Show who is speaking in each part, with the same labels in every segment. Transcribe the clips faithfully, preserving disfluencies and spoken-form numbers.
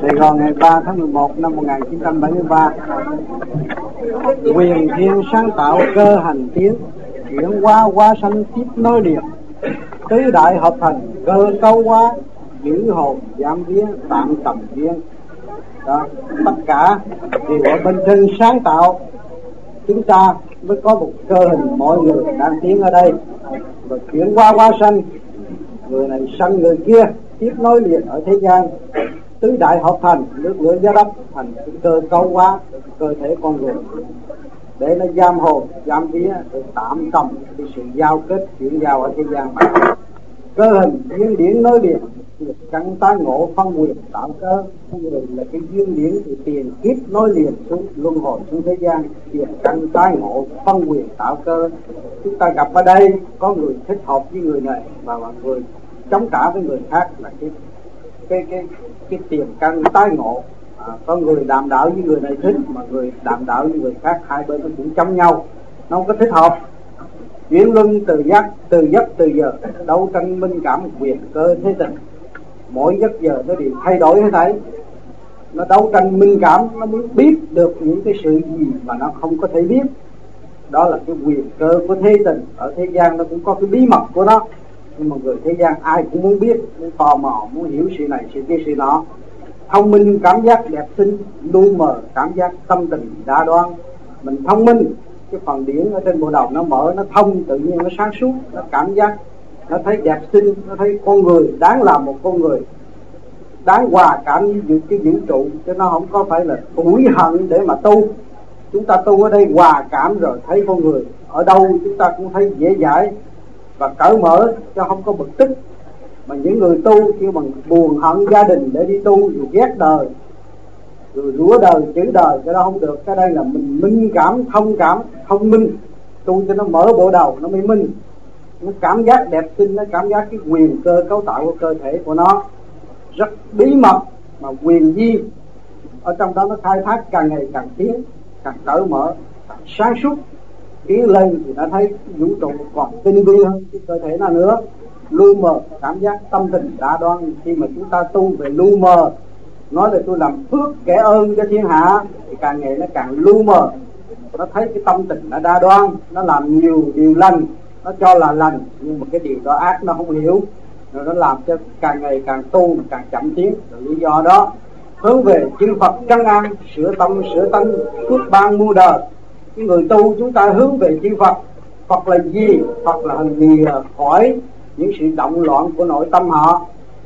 Speaker 1: Sài Gòn ngày ba tháng mười một năm một nghìn chín trăm bảy mươi ba. Quyền thiên sáng tạo cơ hành tiến, chuyển hóa hóa sanh tiếp nối liền, tứ đại hợp thành cơ cấu hóa, giữ hồn giảm vía tạm tầm viên. Đó, tất cả đều ở bên trên sáng tạo, chúng ta mới có một cơ hình mọi người đang tiến ở đây, rồi chuyển hóa hóa sanh, người này sanh người kia, tiếp nối liền ở thế gian. Tứ đại hợp thành nước lửa gió đất thành cơ cấu hóa cơ thể con người, để nó giam hồn giam vía, để tạm tầm cái sự giao kết chuyển giao ở thế gian mà. Cơ hình duyên điển nối liền, căn tái ngộ phân quyền tạo cơ. Người là cái duyên điển từ tiền kiếp nối liền xuống luân hồi xuống thế gian, tiền căn tái ngộ phân quyền tạo cơ. Chúng ta gặp ở đây có người thích hợp với người này và người chống trả với người khác là cái cái cái cái tiền căn tái ngộ. À, có người đàm đạo với người này thích, mà người đàm đạo với người khác, hai bên nó cũng chống nhau, nó không có thích hợp. Chuyển luân từ giấc từ giấc từ giờ, đấu tranh minh cảm quyền cơ thế tình, mỗi giấc giờ nó đều thay đổi hết thảy. Nó đấu tranh minh cảm, nó muốn biết được những cái sự gì mà nó không có thể biết. Đó là cái quyền cơ của thế tình. Ở thế gian nó cũng có cái bí mật của nó, nhưng mà người thế gian ai cũng muốn biết, muốn tò mò, muốn hiểu sự này sự kia sự nọ. Thông minh cảm giác đẹp xinh, lu mờ cảm giác tâm tình đa đoan. Mình thông minh, cái phần điển ở trên bộ đầu nó mở, nó thông, tự nhiên nó sáng suốt, nó cảm giác, nó thấy đẹp xinh, nó thấy con người đáng làm một con người, đáng hòa cảm với cái vũ trụ, chứ nó không có phải là tủi hận để mà tu. Chúng ta tu ở đây hòa cảm rồi thấy con người ở đâu chúng ta cũng thấy dễ dãi và cởi mở, chứ không có bực tức. Mà những người tu kêu bằng buồn hận gia đình để đi tu, rồi ghét đời, rồi rủa đời, chữ đời, cái đó không được. Cái đây là mình minh cảm, thông cảm, thông minh, tu cho nó mở bộ đầu, nó mới minh. Nó cảm giác đẹp xinh, nó cảm giác cái quyền cơ cấu tạo của cơ thể của nó rất bí mật, mà quyền di ở trong đó nó khai thác càng ngày càng tiến, càng cởi mở, càng sáng suốt. Tiến lên thì nó thấy vũ trụ còn tinh vi hơn cái cơ thể nào nữa. Lu mờ cảm giác tâm tình đa đoan. Khi mà chúng ta tu về lu mờ, nói là tôi làm phước kẻ ơn cho thiên hạ, thì càng ngày nó càng lu mờ. Nó thấy cái tâm tình nó đa đoan, nó làm nhiều điều lành, nó cho là lành, nhưng mà cái điều đó ác nó không hiểu, rồi nó làm cho càng ngày càng tu càng chậm tiến. Rồi lý do đó hướng về chư Phật trấn an, sửa tâm sửa tánh, phước ban muôn đời. Cái người tu chúng ta hướng về chư Phật. Phật là gì? Phật là hình gì khỏi những sự động loạn của nội tâm họ.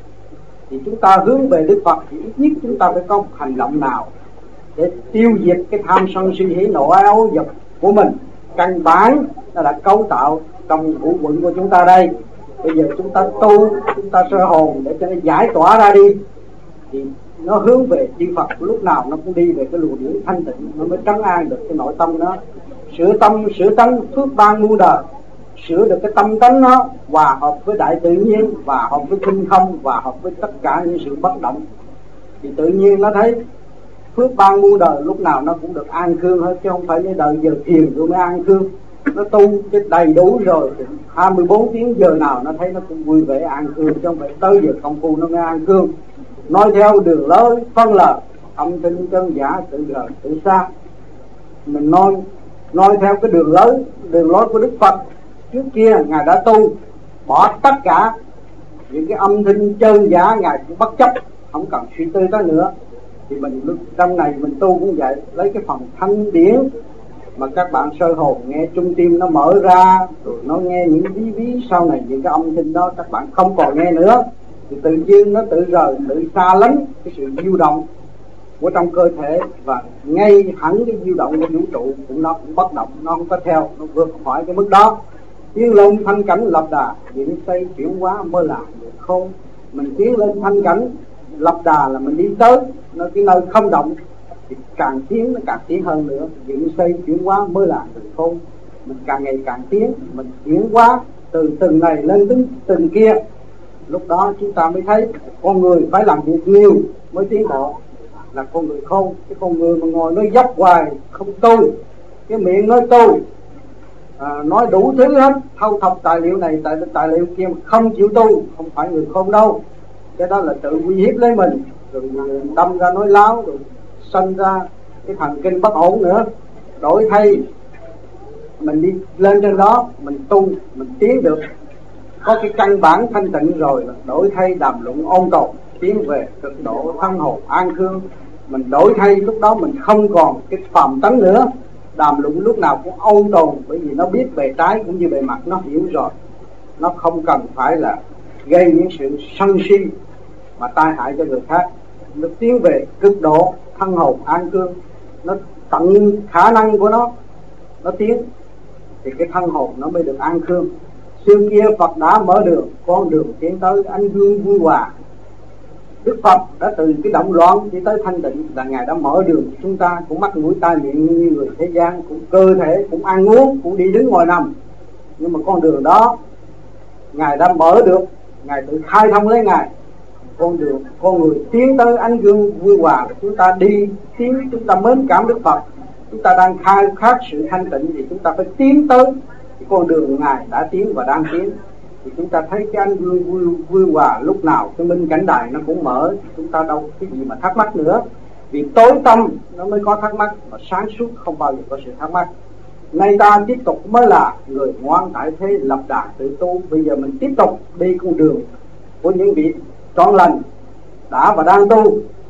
Speaker 1: Thì chúng ta hướng về Đức Phật thì ít nhất chúng ta phải có một hành động nào để tiêu diệt cái tham sân si hỉ nộ ái ố dục của mình. Căn bản nó đã cấu tạo trong vũ quận của chúng ta đây. Bây giờ chúng ta tu, chúng ta sơ hồn để cho nó giải tỏa ra đi, thì nó hướng về chư Phật, lúc nào nó cũng đi về cái luồng điển thanh tịnh, nó mới trấn an được cái nội tâm nó. Sửa tâm sửa tánh, phước ban muôn đời. Sửa được cái tâm tánh nó hòa hợp với đại tự nhiên, hòa hợp với tinh không, hòa hợp với tất cả những sự bất động, thì tự nhiên nó thấy phước ban muôn đời, lúc nào nó cũng được an cương hết, chứ không phải cái đời giờ thiền rồi mới an cương. Nó tu cái đầy đủ rồi hai mươi bốn tiếng giờ nào nó thấy nó cũng vui vẻ an cương, chứ không phải tới giờ công phu nó mới an cương. Nói theo đường lối phân lời, âm thanh chân giả tự gần tự xa. Mình nói nói theo cái đường lối đường lối của Đức Phật. Trước kia Ngài đã tu, bỏ tất cả những cái âm thanh chân giả Ngài cũng bất chấp, không cần suy tư tới nữa. Thì mình trong này mình tu cũng vậy, lấy cái phần thanh điển mà các bạn sơ hồn nghe trung tim nó mở ra, rồi nó nghe những ví ví sau này, những cái âm thanh đó các bạn không còn nghe nữa, thì tự nhiên nó tự rời, tự xa lánh cái sự diêu động của trong cơ thể, và ngay hẳn cái diêu động của vũ trụ cũng nó cũng bất động, nó không có theo, nó vượt khỏi cái mức đó. Tiến lên thanh cảnh lập đà, diễn xây chuyển hóa mới là không. Mình tiến lên thanh cảnh lập đà là mình đi tới nó cái nơi không động, thì càng tiến nó càng tiến hơn nữa. Diễn xây chuyển hóa mới là không. Mình càng ngày càng tiến, mình chuyển hóa từ từng này lên đến từng kia. Lúc đó chúng ta mới thấy con người phải làm việc nhiều mới tiến bộ, là con người khôn. Cái con người mà ngồi nói dốc hoài không tu, cái miệng nói tu, à, nói đủ thứ hết, thâu thập tài liệu này tài, tài liệu kia mà không chịu tu, không phải người khôn đâu. Cái đó là tự uy hiếp lấy mình. rồi đâm ra nói láo, rồi sinh ra cái thần kinh bất ổn nữa. Đổi thay mình đi lên trên đó, mình tu, mình tiến được, có cái căn bản thanh tịnh rồi, đổi thay đàm luận ôn tồn, tiến về cực độ thân hồn an khương. Mình đổi thay lúc đó mình không còn cái phàm tánh nữa, đàm luận lúc nào cũng ôn tồn, bởi vì nó biết bề trái cũng như bề mặt, nó hiểu rồi, nó không cần phải là gây những sự sân si mà tai hại cho người khác. Nó tiến về cực độ thân hồn an cương, nó tận khả năng của nó, nó tiến thì cái thân hồn nó mới được an cương. Xưa kia Phật đã mở đường, con đường tiến tới ánh hương vui hòa. Đức Phật đã từ cái động loạn đi tới thanh tịnh, là Ngài đã mở đường cho chúng ta, cũng mắt mũi tai miệng như người thế gian, cũng cơ thể, cũng ăn uống, cũng đi đứng ngồi nằm. Nhưng mà con đường đó Ngài đã mở được, Ngài tự khai thông lấy Ngài. Con đường con người tiến tới ánh gương vui hòa, chúng ta đi tiến, chúng ta mến cảm Đức Phật, chúng ta đang khai khát sự thanh tịnh thì chúng ta phải tiến tới cái con đường Ngài đã tiến và đang tiến. Thì chúng ta thấy cái ánh gương vui, vui hòa lúc nào cái minh cảnh đài nó cũng mở, chúng ta đâu cái gì mà thắc mắc nữa. Vì tối tâm nó mới có thắc mắc, mà sáng suốt không bao giờ có sự thắc mắc. Nay ta tiếp tục mới là người ngoan tại thế lập đà tự tu. Bây giờ mình tiếp tục đi con đường của những vị trọn lành đã và đang tu,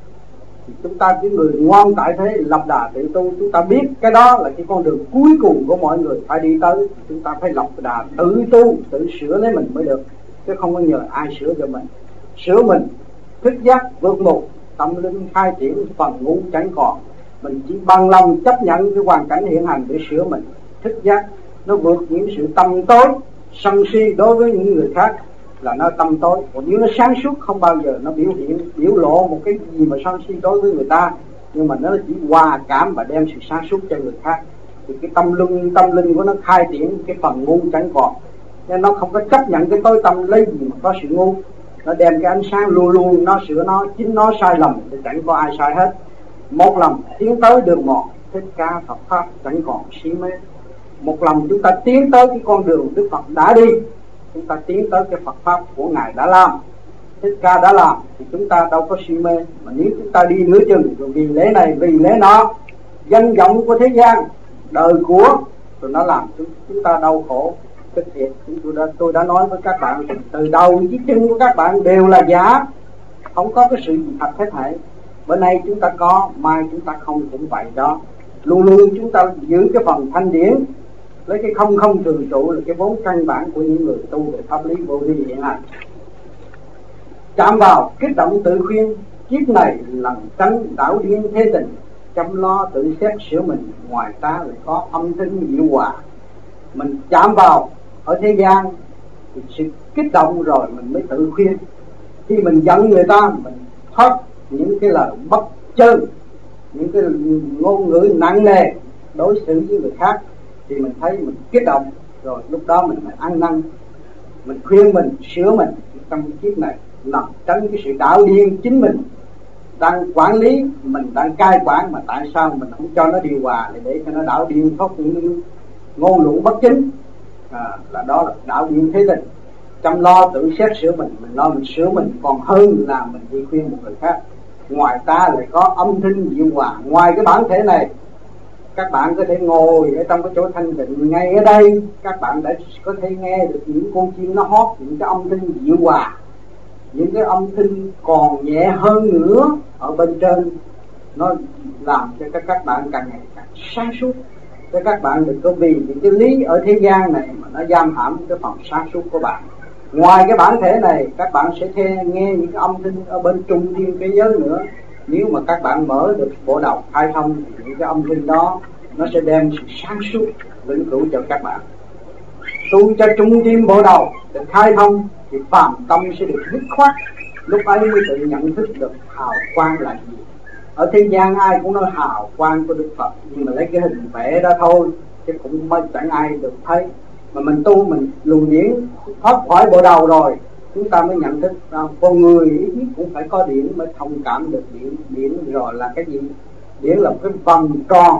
Speaker 1: thì chúng ta cái người ngoan tại thế lập đà tự tu, chúng ta biết cái đó là cái con đường cuối cùng của mọi người phải đi tới. Chúng ta phải lập đà tự tu, tự sửa lấy mình mới được, chứ không có nhờ ai sửa cho mình. Sửa mình thức giác vượt mù, tâm linh khai triển, phần ngu chẳng còn. Mình chỉ bằng lòng chấp nhận cái hoàn cảnh hiện hành để sửa mình. Thức giác nó vượt những sự tâm tối sân si đối với những người khác là nó tâm tối, còn nếu nó sáng suốt không bao giờ nó biểu hiện biểu lộ một cái gì mà sân si đối với người ta, nhưng mà nó chỉ hòa cảm và đem sự sáng suốt cho người khác. Thì cái tâm linh tâm linh của nó khai triển, cái phần ngu chẳng còn, nên nó không có chấp nhận cái tối tâm lấy gì mà có sự ngu. Nó đem cái ánh sáng luôn luôn nó sửa nó, chính nó sai lầm thì chẳng có ai sai hết. Một lòng tiến tới đường mòn Thích Ca Phật pháp chẳng còn si mê. Một lòng chúng ta tiến tới cái con đường Đức Phật đã đi, chúng ta tiến tới cái Phật pháp của Ngài đã làm, Thích Ca đã làm, thì chúng ta đâu có si mê. Mà nếu chúng ta đi nửa chừng rồi vì lễ này vì lễ nọ, danh vọng của thế gian, đời của, rồi nó làm chúng, chúng ta đau khổ. Tức thiệt, tôi đã, tôi đã nói với các bạn, từ đầu chí chân của các bạn đều là giả, không có cái sự gì thật hết thảy. Bữa nay chúng ta có, mai chúng ta không cũng vậy đó. Luôn luôn chúng ta giữ cái phần thanh điển, lấy cái không không thường trụ là cái vốn căn bản của những người tu về pháp lý vô vi hiện hành. Chạm vào kích động tự khuyên, kiếp này lần tránh đảo điên thế tình, chăm lo tự xét sửa mình, ngoài ta lại có âm thanh dịu hòa. Mình chạm vào ở thế gian thì sự kích động rồi mình mới tự khuyên. Khi mình giận người ta, mình thoát những cái lời bất chơn, những cái ngôn ngữ nặng nề đối xử với người khác, thì mình thấy mình kích động, rồi lúc đó mình phải ăn năn, mình khuyên mình, sửa mình. Trong kiếp này làm tránh cái sự đảo điên chính mình đang quản lý, mình đang cai quản, mà tại sao mình không cho nó điều hòa để, để cho nó đảo điên thoát những ngôn luận bất chính, à, là đó là đảo điên thế tình. Chăm lo tự xét sửa mình, mình lo mình sửa mình còn hơn là mình đi khuyên một người khác. Ngoài ta lại có âm thanh dịu hòa. Ngoài cái bản thể này, các bạn có thể ngồi ở trong cái chỗ thanh tịnh ngay ở đây, các bạn đã có thể nghe được những con chim nó hót, những cái âm thanh dịu hòa, những cái âm thanh còn nhẹ hơn nữa ở bên trên, nó làm cho các các bạn càng ngày càng sáng suốt. Cho các bạn đừng có vì những cái lý ở thế gian này mà nó giam hãm cái phần sáng suốt của bạn. Ngoài cái bản thể này, các bạn sẽ nghe, nghe những cái âm thanh ở bên trung thiên thế giới nữa. Nếu mà các bạn mở được bộ đầu khai thông thì những cái âm thanh đó nó sẽ đem sự sáng suốt vĩnh cửu cho các bạn. Tu cho trung tim bộ đầu được khai thông thì phàm tâm sẽ được dứt khoát. Lúc ấy mới tự nhận thức được hào quang là gì. Ở thế gian ai cũng nói hào quang của Đức Phật, nhưng mà lấy cái hình vẽ đó thôi, chứ cũng mới chẳng ai được thấy. Mà mình tu, mình luồng điển thoát khỏi bộ đầu rồi, chúng ta mới nhận thức ra con người ít nhất cũng phải có điển mới thông cảm được điển. Điển rồi là cái gì? Điển là một cái vòng tròn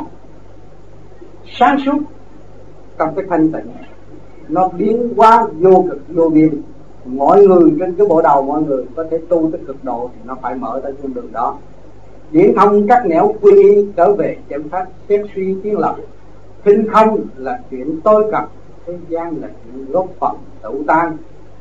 Speaker 1: sáng suốt trong cái thanh tịnh, nó biến hóa vô cực vô biên. mọi người trên cái bộ đầu mọi người có thể tu tới cực độ thì nó phải mở tới con đường đó. Điển thông các nẻo quy y trở về chân pháp xét suy tiến lập. Thinh không là chuyện tối cập, thế gian là chuyện góp phần tự tan.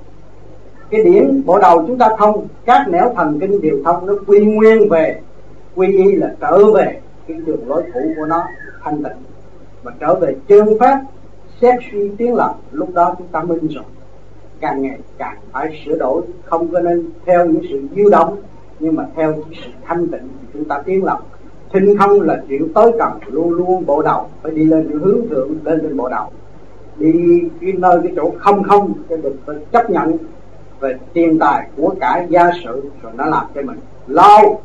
Speaker 1: Cái điển bộ đầu chúng ta thông, các nẻo thần kinh đều thông, nó quy nguyên về. Quy y là trở về cái đường lối cũ của nó thanh tịnh, và trở về chân pháp xét suy tiến lập. Lúc đó chúng ta minh rồi, càng ngày càng phải sửa đổi, không có nên theo những sự dao động, nhưng mà theo những sự thanh tịnh thì chúng ta tiến lập. Thinh không là chuyện tối cần, luôn luôn bộ đầu phải đi lên những hướng thượng, lên trên bộ đầu, đi cái nơi cái chỗ không không, cho đừng phải chấp nhận về tiền tài của cải gia sự rồi nó làm cho mình lo.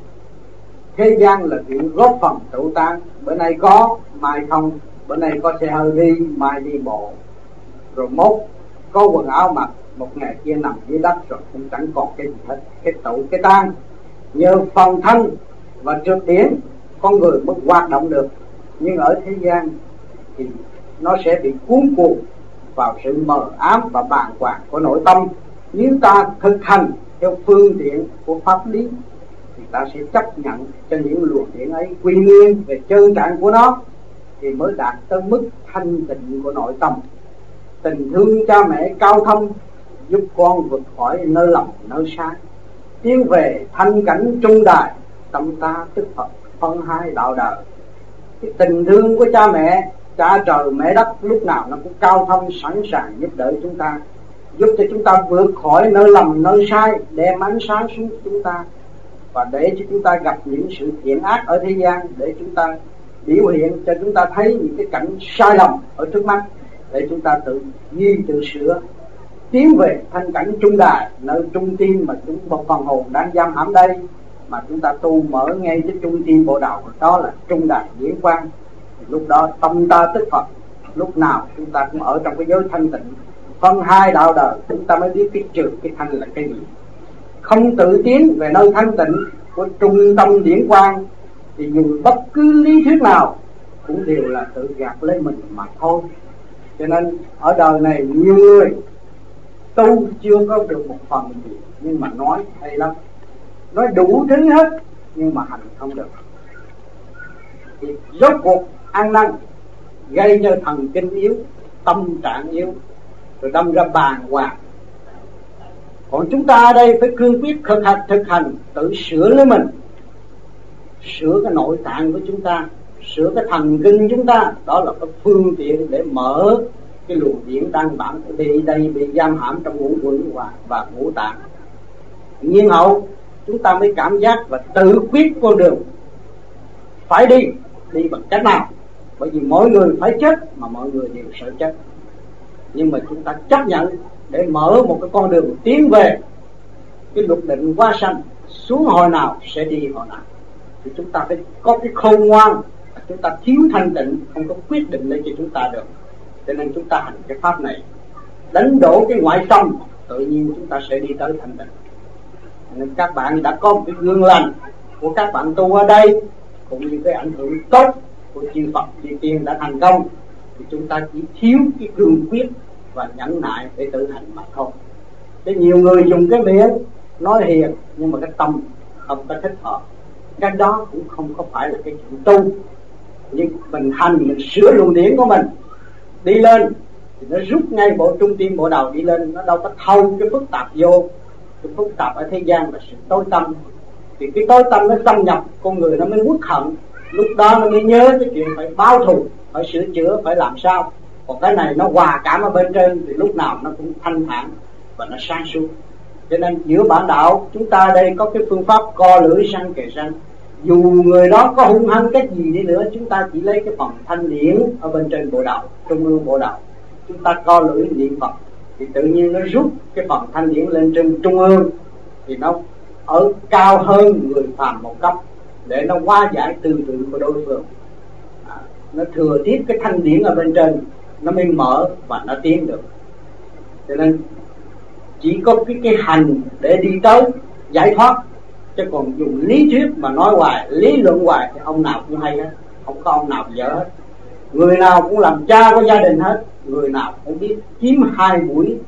Speaker 1: Thế gian là chuyện góp phần tự tan, bữa nay có mai không, bữa nay có xe hơi đi mai đi bộ, rồi mốt có quần áo mặc, một ngày kia nằm dưới đất rồi cũng chẳng còn cái gì hết, cái tụ cái tan. Nhờ phòng thanh và trượt điển con người mới hoạt động được, nhưng ở thế gian thì nó sẽ bị cuốn cuồng vào sự mờ ám và bàng hoàng của nội tâm. Nếu ta thực hành theo phương tiện của pháp lý thì ta sẽ chấp nhận cho những luồng điển ấy quy nguyên về chân trạng của nó, thì mới đạt tới mức thanh tịnh của nội tâm. Tình thương cha mẹ cao thâm giúp con vượt khỏi nơi lầm nơi sai, tiến về thanh cảnh trung đài, tâm ta tức Phật phân hai đạo đời. Cái tình thương của cha mẹ, cha trời mẹ đất lúc nào nó cũng cao thâm, sẵn sàng giúp đỡ chúng ta, giúp cho chúng ta vượt khỏi nơi lầm nơi sai, đem ánh sáng xuống chúng ta, và để cho chúng ta gặp những sự thiện ác ở thế gian, để chúng ta biểu hiện cho chúng ta thấy những cái cảnh sai lầm ở trước mắt, để chúng ta tự ghi tự sửa, tiến về thanh cảnh trung đài, nơi trung tim mà chúng một phần hồn đang giam hãm đây, mà chúng ta tu mở ngay cái trung tim bộ đầu, đó là trung đài điển quang. Lúc đó tâm ta tức Phật, lúc nào chúng ta cũng ở trong cái giới thanh tịnh, phân hai đạo đời, chúng ta mới biết cái trừ cái thanh là cái gì. Không tự tiến về nơi thanh tịnh của trung tâm điển quang thì dù bất cứ lý thuyết nào cũng đều là tự gạt lấy mình mà thôi. Cho nên ở đời này nhiều người tu chưa có được một phần gì, nhưng mà nói hay lắm, nói đủ thứ hết, nhưng mà hành không được, thì rốt cuộc ăn năn gây cho thần kinh yếu, tâm trạng yếu, rồi đâm ra bàng hoàng. Còn chúng ta ở đây phải cương quyết thực hành, thực hành tự sửa lấy mình, sửa cái nội tạng của chúng ta, sửa cái thần kinh chúng ta. Đó là cái phương tiện để mở cái luồng điển đang bản bị đây bị giam hãm trong ngũ quẩn và, và ngũ tạng. Nhiên hậu chúng ta mới cảm giác và tự quyết con đường phải đi, đi bằng cách nào. Bởi vì mỗi người phải chết mà mọi người đều sợ chết, nhưng mà chúng ta chấp nhận để mở một cái con đường tiến về cái lục định hóa sanh, xuống hồi nào sẽ đi hồi nào. Thì chúng ta phải có cái khôn ngoan, chúng ta thiếu thanh tịnh không có quyết định lên cho chúng ta được. Cho nên chúng ta hành cái pháp này, đánh đổ cái ngoại tâm, tự nhiên chúng ta sẽ đi tới thanh tịnh. Nên các bạn đã có một cái gương lành của các bạn tu ở đây, cũng như cái ảnh hưởng tốt của chư Phật chư Tiên đã thành công, thì chúng ta chỉ thiếu cái cương quyết và nhẫn nại để tự hành mà thôi. Chứ nhiều người dùng cái miệng nói hiền nhưng mà cái tâm không có thích hợp, cái đó cũng không có phải là cái chuyện tu. Nhưng mình hành, mình sửa luồng điển của mình đi lên thì nó rút ngay bộ trung tim bộ đầu đi lên, nó đâu có thâu cái phức tạp vô. Cái phức tạp ở thế gian là sự tối tâm, thì cái tối tâm nó xâm nhập con người, nó mới uất hận. Lúc đó nó mới nhớ cái chuyện phải báo thù, phải sửa chữa, phải làm sao. Còn cái này nó hòa cảm ở bên trên thì lúc nào nó cũng thanh thản và nó sáng suốt. Cho nên giữa bản đạo chúng ta đây có cái phương pháp co lưỡi răng kề răng. Dù người đó có hung hăng cách gì đi nữa, chúng ta chỉ lấy cái phần thanh điển ở bên trên bộ đầu, trung ương bộ đầu, chúng ta co lưỡi niệm Phật, thì tự nhiên nó rút cái phần thanh điển lên trên trung ương, thì nó ở cao hơn người phàm một cấp, để nó hóa giải tư tưởng của đối phương. à, Nó thừa tiếp cái thanh điển ở bên trên, nó mới mở và nó tiến được. Cho nên chỉ có cái, cái hành để đi tới giải thoát, chứ còn dùng lý thuyết mà nói hoài, lý luận hoài thì ông nào cũng hay hết, không có ông nào dở hết. Người nào cũng làm cha của gia đình hết, người nào cũng biết kiếm hai buổi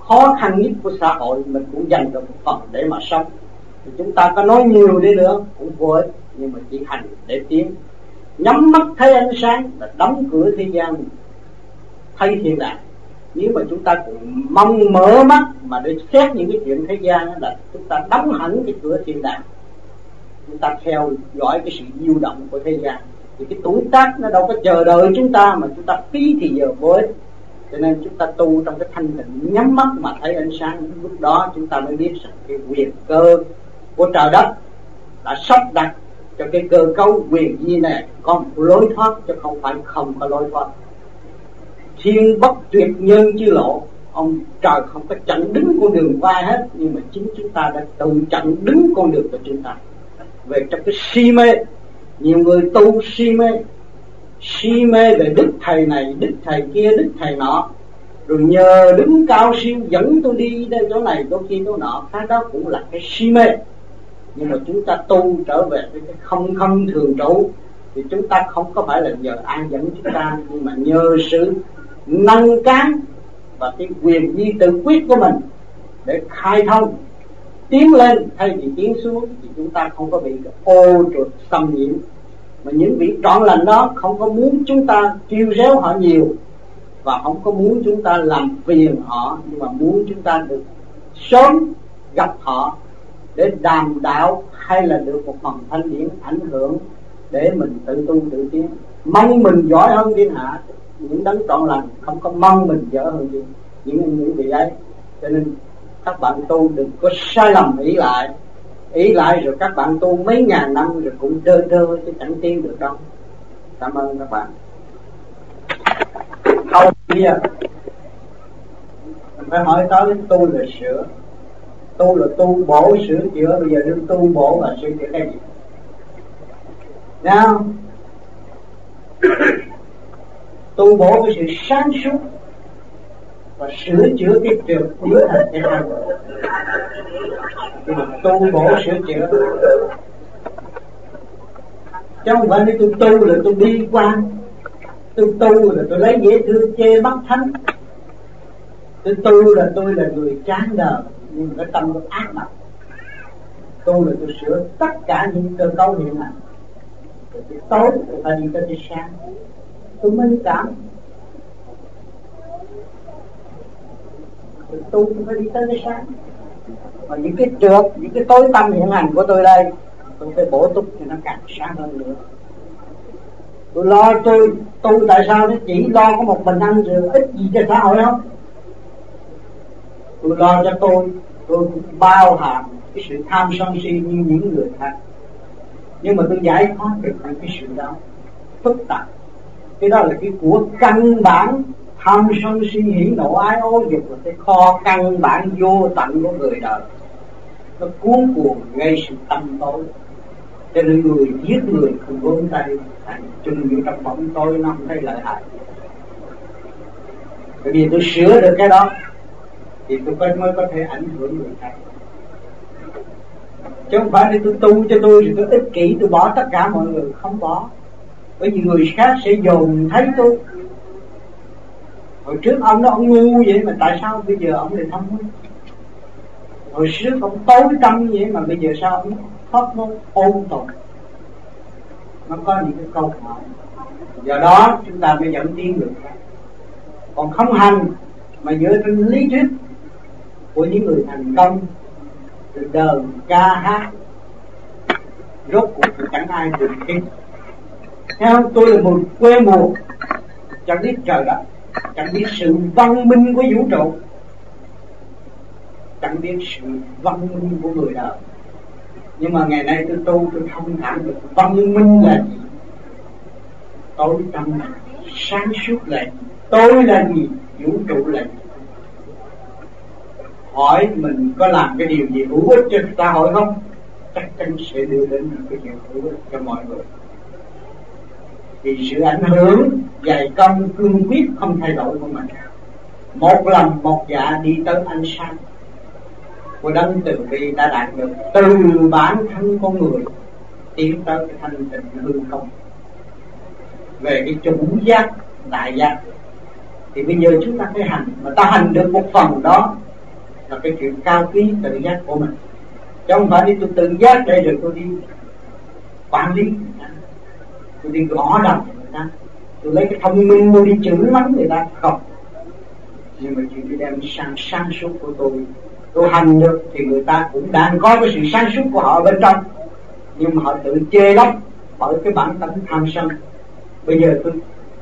Speaker 1: khó khăn nhất của xã hội mình cũng dành được một phần để mà sống. Thì chúng ta có nói nhiều đi nữa cũng vô ích, nhưng mà chỉ hành để tiến. Nhắm mắt thấy ánh sáng là đóng cửa thế gian thấy thiên đàng. Nếu mà chúng ta cũng mong mở mắt mà để xét những cái chuyện thế gian đó, là chúng ta đóng hẳn cái cửa thiên đàng. Chúng ta theo dõi cái sự diêu động của thế gian, thì cái tuổi tác nó đâu có chờ đợi chúng ta mà chúng ta phí thì giờ vô ích. Cho nên chúng ta tu trong cái thanh tịnh, nhắm mắt mà thấy ánh sáng. Lúc đó chúng ta mới biết rằng cái quyền cơ của trời đất đã sắp đặt cho cái cơ cấu quyền di này có một lối thoát, chứ không phải không có lối thoát. Thiên bất tuyệt nhân chứ lộ, ông trời không có chặn đứng con đường qua hết, nhưng mà chính chúng ta đã tự chặn đứng con đường của chúng ta. Về trong cái si mê, nhiều người tu si mê, si mê về đức thầy này, đức thầy kia, đức thầy nọ, rồi nhờ đứng cao siêu dẫn tôi đi đến chỗ này, chỗ kia, chỗ nọ. Cái đó cũng là cái si mê. Nhưng mà chúng ta tu trở về với cái không không thường trụ, thì chúng ta không có phải là nhờ ai dẫn chúng ta, nhưng mà nhờ sự nâng cán và cái quyền di tự quyết của mình để khai thông, tiến lên thay vì tiến xuống. Thì chúng ta không có bị ô trượt xâm nhiễm. Mà những vị trọn lành đó không có muốn chúng ta kêu réo họ nhiều, và không có muốn chúng ta làm phiền họ, nhưng mà muốn chúng ta được sớm gặp họ để đàm đạo, hay là được một phần thanh điển ảnh hưởng để mình tự tu tự tiến. Mong mình giỏi hơn thiên hạ, những đấng trọn lành không có mong mình dở hơn gì những những vị ấy. Cho nên các bạn tu đừng có sai lầm ý lại ý lại rồi các bạn tu mấy ngàn năm rồi cũng đơ đơ chứ chẳng tiến được đâu. Cảm ơn các bạn. Câu kia mình phải hỏi tới tu là sửa, tu là tu bổ sửa chữa. Bây giờ đừng tu bổ và sửa chữa cái gì nào? Tu bổ với sự sáng suốt và sửa chữa cái trượt biến thành cái hành. Nhưng mà tu bổ sửa chữa, chứ không phải nếu tôi tu là tôi bi quan, tôi tu là tôi lấy dễ thương chê bắt thánh, tôi tu là tôi là người chán đời nhưng mà cái tâm tôi ác độc. Tu là tôi sửa tất cả những cơ cấu hiện hành. Rồi cái tối tôi phải đi tới cái sáng, tôi mới cảm. Tôi tu tôi phải đi tới cái sáng. Và những cái trượt, những cái tối tâm hiện hành của tôi đây, tôi phải bổ túc cho nó càng sáng hơn nữa. Tôi lo tôi tu tại sao nó chỉ lo có một mình ăn rồi ít gì cho xã hội không? Tôi lo cho tôi, tôi cũng bao hàm cái sự tham sân si như những người khác. Nhưng mà tôi giải thoát được những cái sự đó phức tạp. Cái đó là cái của căn bản. Tham sân si hỉ nộ ái ô dục là cái kho căn bản vô tận của người đời. Nó cuốn cuồng gây sự tâm tối. Cho nên người giết người không vươn tay, thành chung những trong bóng tối nó không thấy lợi hại. Bởi vì tôi sửa được cái đó thì tôi mới có thể ảnh hưởng người khác. Chứ không phải để tôi tu cho tôi rồi tôi ích kỷ, tôi bỏ tất cả mọi người. Không bỏ. Bởi vì người khác sẽ dồn thấy tôi. Hồi trước ông đó ông ngu vậy mà tại sao bây giờ ông lại thông minh? Hồi trước ông tối tâm vậy mà bây giờ sao ông thoát ngôn ôn tồn? Nó có những cái câu hỏi. Do đó chúng ta mới dẫn tiến được. Còn không hành mà dựa trên lý thuyết của những người thành công, rồi đờn ca hát, rốt cuộc thì chẳng ai được tin. Theo tôi là một quê mùa, chẳng biết trời đất, chẳng biết sự văn minh của vũ trụ, chẳng biết sự văn minh của người đời. Nhưng mà ngày nay tôi tu, tôi thông cảm được văn minh là gì, tối tâm là gì, sáng suốt là gì, tôi là gì, vũ trụ là gì. Hỏi mình có làm cái điều gì hữu ích cho xã hội không? Chắc chắn sẽ đưa đến những cái điều hữu ích cho mọi người. Vì sự ảnh hưởng dày công cương quyết không thay đổi của mình, một lòng một dạ đi tới ánh sáng của đấng từ bi đã đạt được từ bản thân con người tiến tới cái thanh tịnh hư không, về cái chủ giác đại giác. Thì bây giờ chúng ta phải hành, mà ta hành được một phần đó là cái chuyện cao quý tự giác của mình, chứ không phải đi tôi tự giác đây rồi tôi đi quản lý người ta, tôi đi gõ đầu người ta, tôi lấy cái thông minh tôi đi chửi mắng người ta. Không, nhưng mà chuyện tôi đem sang sáng suốt của tôi, tôi hành được thì người ta cũng đang có cái sự sáng suốt của họ bên trong, nhưng mà họ tự chê lắm bởi cái bản tánh tham sân. Bây giờ tôi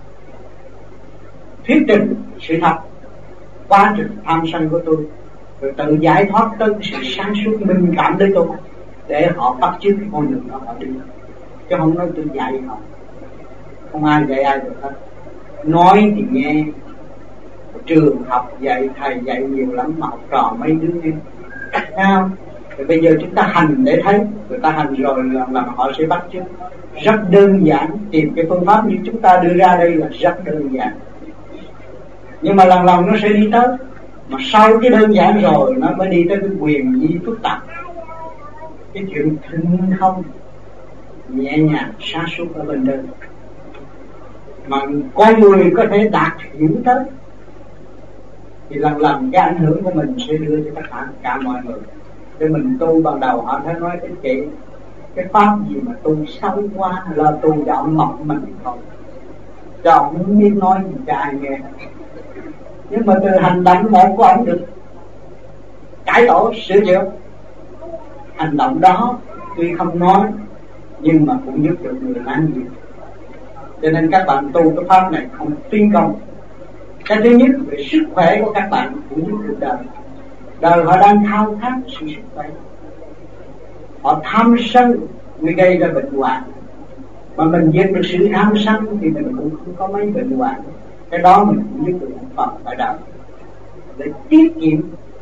Speaker 1: thuyết trình sự thật, quá trình tham sân của tôi, rồi tự giải thoát tới sự sáng suốt minh cảm tới tôi, để họ bắt chước cái con đường đó họ đi, chứ không nói tôi dạy họ. Không ai dạy ai được hết. Nói thì nghe, trường học dạy, thầy dạy nhiều lắm mà học trò mấy đứa nghe sao? Thì bây giờ chúng ta hành để thấy, người ta hành rồi là, là họ sẽ bắt chước. Rất đơn giản, tìm cái phương pháp như chúng ta đưa ra đây là rất đơn giản, nhưng mà lần lần nó sẽ đi tới. Mà sau cái đơn giản rồi nó mới đi tới cái quyền di phức tạp. Cái chuyện thinh không nhẹ nhàng sáng suốt ở bên đây mà con người có thể đạt hiểu tới, thì lần lần cái ảnh hưởng của mình sẽ đưa cho tất cả cả mọi người. Để mình tu ban đầu họ thấy nói cái chị cái pháp gì mà tu sâu quá là tu cho ông mọc mình không, cho ông không biết nói gì cho ai nghe. Nhưng mà từ hành động một của ông được cải tổ sửa chữa. Hành động đó tuy không nói nhưng mà cũng giúp được người láng giềng. Cho nên các bạn tu cái pháp này không tuyên công. Cái thứ nhất về sức khỏe của các bạn cũng giúp được đời. Đời họ đang khao khát sự sức khỏe, họ tham sân mới gây ra bệnh hoạn. Mà mình diệt được sự tham sân thì mình cũng không có mấy bệnh hoạn. Cái đó mình cũng giúp được một phần ở đó, để tiết kiệm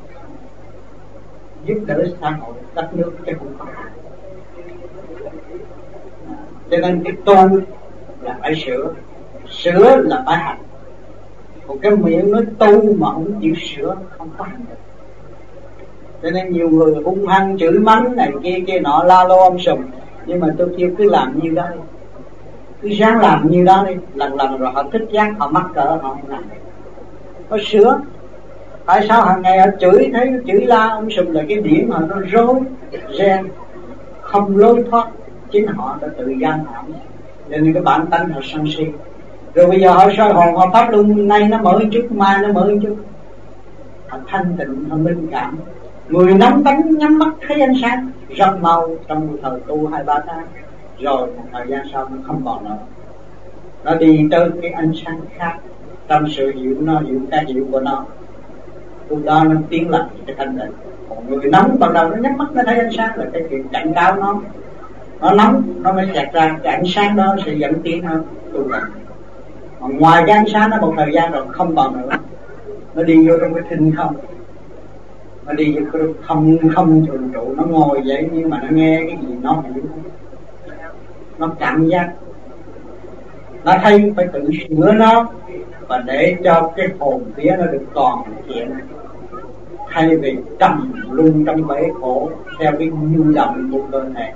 Speaker 1: giúp đỡ xã hội đất nước cho cũng có. Cho nên cái tu là phải sửa, sửa là phải hành. Còn cái miệng nói tu mà không chịu sửa không có hành được. Cho nên nhiều người hung hăng chửi mắng này kia kia nọ la lô âm sùm, nhưng mà tôi kêu cứ làm như đó đi, cứ ráng làm như đó đi, lần lần rồi họ thích giác, họ mắc cỡ, họ không làm. Họ sửa. Tại sao hàng ngày họ chửi, thấy chửi la ông sùm là cái điểm họ nó rối ren, không lối thoát, chính họ đã tự gian họ, nên cái bản tánh họ sân si. Rồi bây giờ họ soi hồn, họ pháp luân, nay nó mở một chút, mai nó mở một chút, họ thanh tịnh, họ minh cảm. Người nắm tánh nhắm mắt thấy ánh sáng rất mau trong một thời tu hai ba tháng, rồi một thời gian sau nó không còn nữa, nó đi tới cái ánh sáng khác. Trong sự hiểu nó hiểu cái hiểu của nó, lúc đó nó tiến lại cái thanh tịnh. Còn người nóng ban đầu nó nhắm mắt nó thấy ánh sáng là cái chuyện cảnh cáo nó, nó nóng nó mới xẹt ra cái ánh sáng đó sẽ dẫn tiến hơn tu hành. Còn ngoài cái ánh sáng nó một thời gian rồi không còn nữa, nó đi vô trong cái thinh không, nó đi vô cái không không thường trụ. Nó ngồi vậy nhưng mà nó nghe cái gì nó hiểu, nó cảm giác, nó thấy phải tự sửa nó, và để cho cái hồn vía nó được toàn thiện, thay vì trầm luân trong bể khổ theo cái nhu động của cơ thể.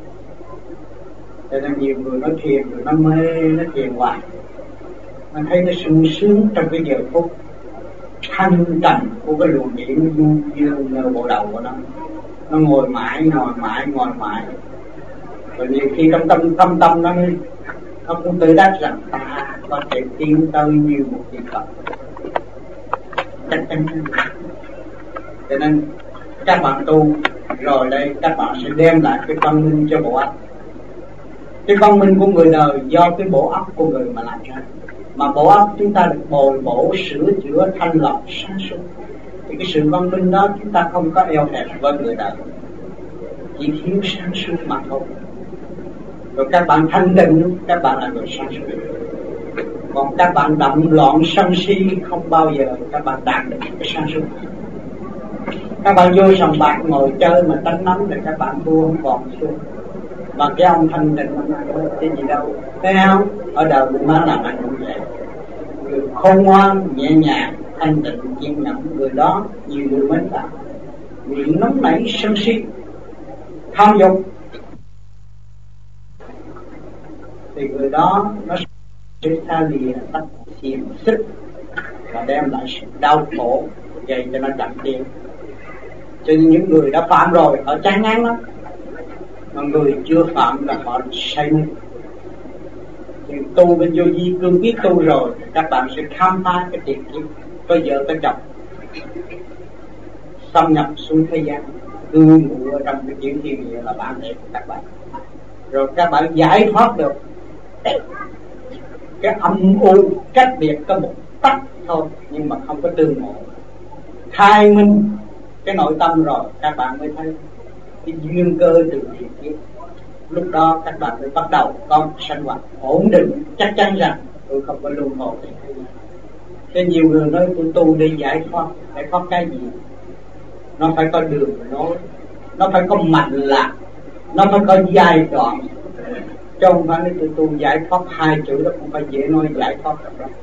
Speaker 1: Cho nên nhiều người nói thiền rồi nó mê, nó thiền hoài, nó thấy nó sung sướng trong cái giờ phút thanh trầm của cái luồng điện du dương ở bộ đầu của nó. Nó ngồi mãi, ngồi mãi, ngồi mãi, rồi nhiều khi trong tâm tâm tâm nó nó cũng tự đắc rằng ta có thể tiến tới như một vị Phật. Chắc chắn. Cho nên các bạn tu rồi đây, các bạn sẽ đem lại cái văn minh cho bộ óc. Cái văn minh của người đời do cái bộ óc của người mà làm ra. Mà bộ óc chúng ta được bồi bổ, sửa chữa, thanh lọc, sáng suốt, thì cái sự văn minh đó chúng ta không có eo hẹp với người đời, chỉ thiếu sáng suốt mà thôi. Rồi các bạn thanh định, các bạn là người sáng suốt. Còn các bạn động loạn sân si, không bao giờ các bạn đạt được cái sáng suốt. Các bạn vô sòng bạc ngồi chơi mà tánh nắm thì các bạn thua không còn xuống. Mà cái ông thanh định ông nói cái gì đâu, thấy không? Ở đời cũng nói là anh cũng vậy. Người khôn ngoan, nhẹ nhàng, thanh tịnh, kiên nhẫn, người đó nhiều người mến ta. Người nóng nảy sân si, tham dục, thì người đó nó sẽ xa lìa tất xiềng xích và đem lại sự đau khổ, gây cho nó chậm tiến. Cho nên những người đã phạm rồi họ chán ngán lắm, mà người chưa phạm là họ say mê. Thì tu bên vô vi cương quyết tu rồi, các bạn sẽ khám phá cái tiền kiếp có vợ có chồng, xâm nhập xuống thế gian, cư ngụ ở trong cái chuyện thiên địa là bạn bè của các bạn. Rồi các bạn giải thoát được cái âm u cách biệt có một tấc thôi, nhưng mà không có tương ngộ. Khai minh cái nội tâm rồi các bạn mới thấy cái duyên cơ từ tiền kiếp. Lúc đó các bạn mới bắt đầu có sinh hoạt ổn định, chắc chắn rằng tôi không có luân hồi. Thế nhiều người nói tôi tu đi giải thoát, giải thoát cái gì? Nó phải có đường nối, nó phải có mạch lạc, nó phải có giai đoạn. Chứ không phải nói tôi tu giải thoát hai chữ đó không phải dễ nói giải thoát được đâu.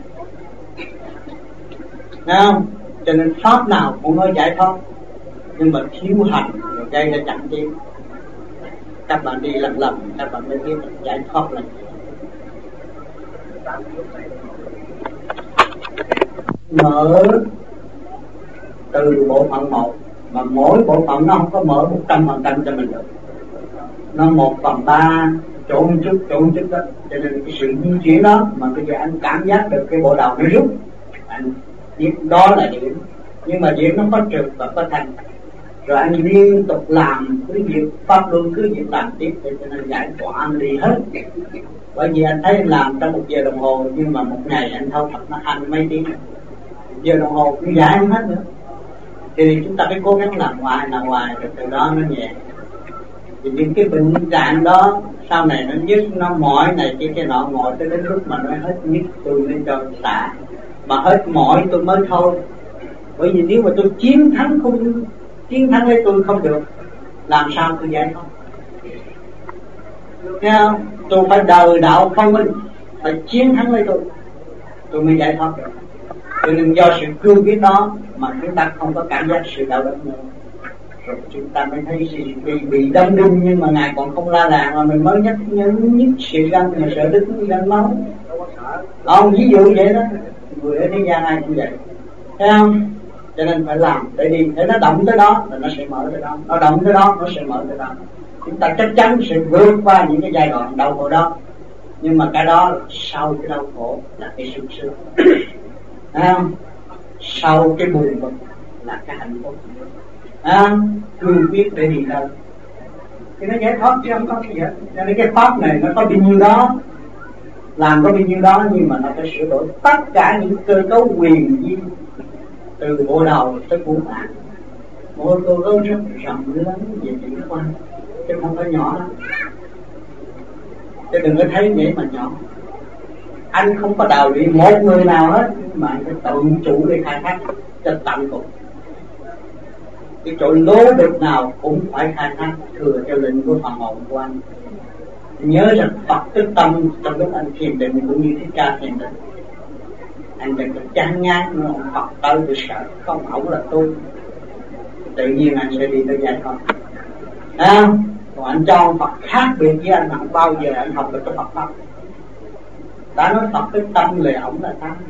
Speaker 1: Thấy không? Cho nên pháp nào cũng nói giải thoát, nhưng mà thiếu hành rồi gây ra chậm tiến. Các bạn đi lần lần các bạn mới biết giải thoát là gì. Mở từ bộ phận một, mà mỗi bộ phận nó không có mở một trăm phần trăm cho mình được, nó một phần ba chỗ một chút chỗ một chút đó. Cho nên cái sự di chuyển đó mà bây giờ anh cảm giác được cái bộ đầu nó rút, anh biết đó là điểm. Nhưng mà điểm nó có trượt và có thành, rồi anh liên tục làm cứ việc pháp luân, cứ việc làm tiếp để cho nên giải tỏa anh đi hết. Bởi vì anh thấy anh làm trong một giờ đồng hồ, nhưng mà một ngày anh thâu thập nó hai mấy tiếng, giờ đồng hồ cũng giải không hết nữa. Thì chúng ta phải cố gắng làm hoài làm hoài rồi từ đó nó nhẹ. Thì những cái bệnh trạng đó sau này nó nhức, nó mỏi này kia kia nọ, ngồi tới đến lúc mà nó hết nhức tôi mới cho xả, mà hết mỏi tôi mới thôi. Bởi vì nếu mà tôi chiến thắng không chiến thắng với tôi không được, làm sao tôi giải thoát? Thấy không? Tôi phải đời đạo không minh, phải chiến thắng với tôi, tôi mới giải thoát được. Cho nên do sự cương quyết đó mà chúng ta không có cảm giác sự đau đớn nữa. Rồi chúng ta mới thấy bị, bị đâm đinh, nhưng mà Ngài còn không la làng mà mình mới nhắc nhấn nhất sự răng mà sợ đứt răng máu. Ông ví dụ vậy đó, người ở thế gian ai cũng vậy. Thấy không? Cho nên phải làm để đi, để nó động tới đó là nó sẽ mở tới đó, nó động tới đó nó sẽ mở tới đó. Chúng ta chắc chắn sẽ vượt qua những cái giai đoạn đau khổ đó. Nhưng mà cái đó là sau cái đau khổ là cái sung sướng. Thấy không? Sau cái buồn bực là cái hạnh phúc. À, cương quyết để đi đâu thì nó giải thoát chứ không có gì hết. Cho nên cái pháp này nó có bao nhiêu đó, làm có bao nhiêu đó, nhưng mà nó phải sửa đổi tất cả những cơ cấu quyền vi từ bộ đầu tới bộ mạng. Một cơ cấu rất rộng lớn về chuyển quan, chứ không phải nhỏ lắm. Chứ đừng có thấy vậy mà nhỏ. Anh không có đào luyện một người nào hết, mà anh phải tự chủ để khai thác cho tận cùng. Cái chỗ lố được nào cũng phải khai thác thừa cho lệnh của phần hồn của anh. Nhớ rằng Phật tức tâm trong lúc anh thiền định cũng như Thích Ca thiền định. Anh đừng có chán ngán nữa, ông Phật tới tôi sợ, không ổng là tôi. Tự nhiên anh sẽ đi tới giải thoát. À, còn anh cho ông Phật khác biệt với anh, không bao giờ anh học được cái Phật pháp. Đã nói Phật tức tâm là ổng là thắng.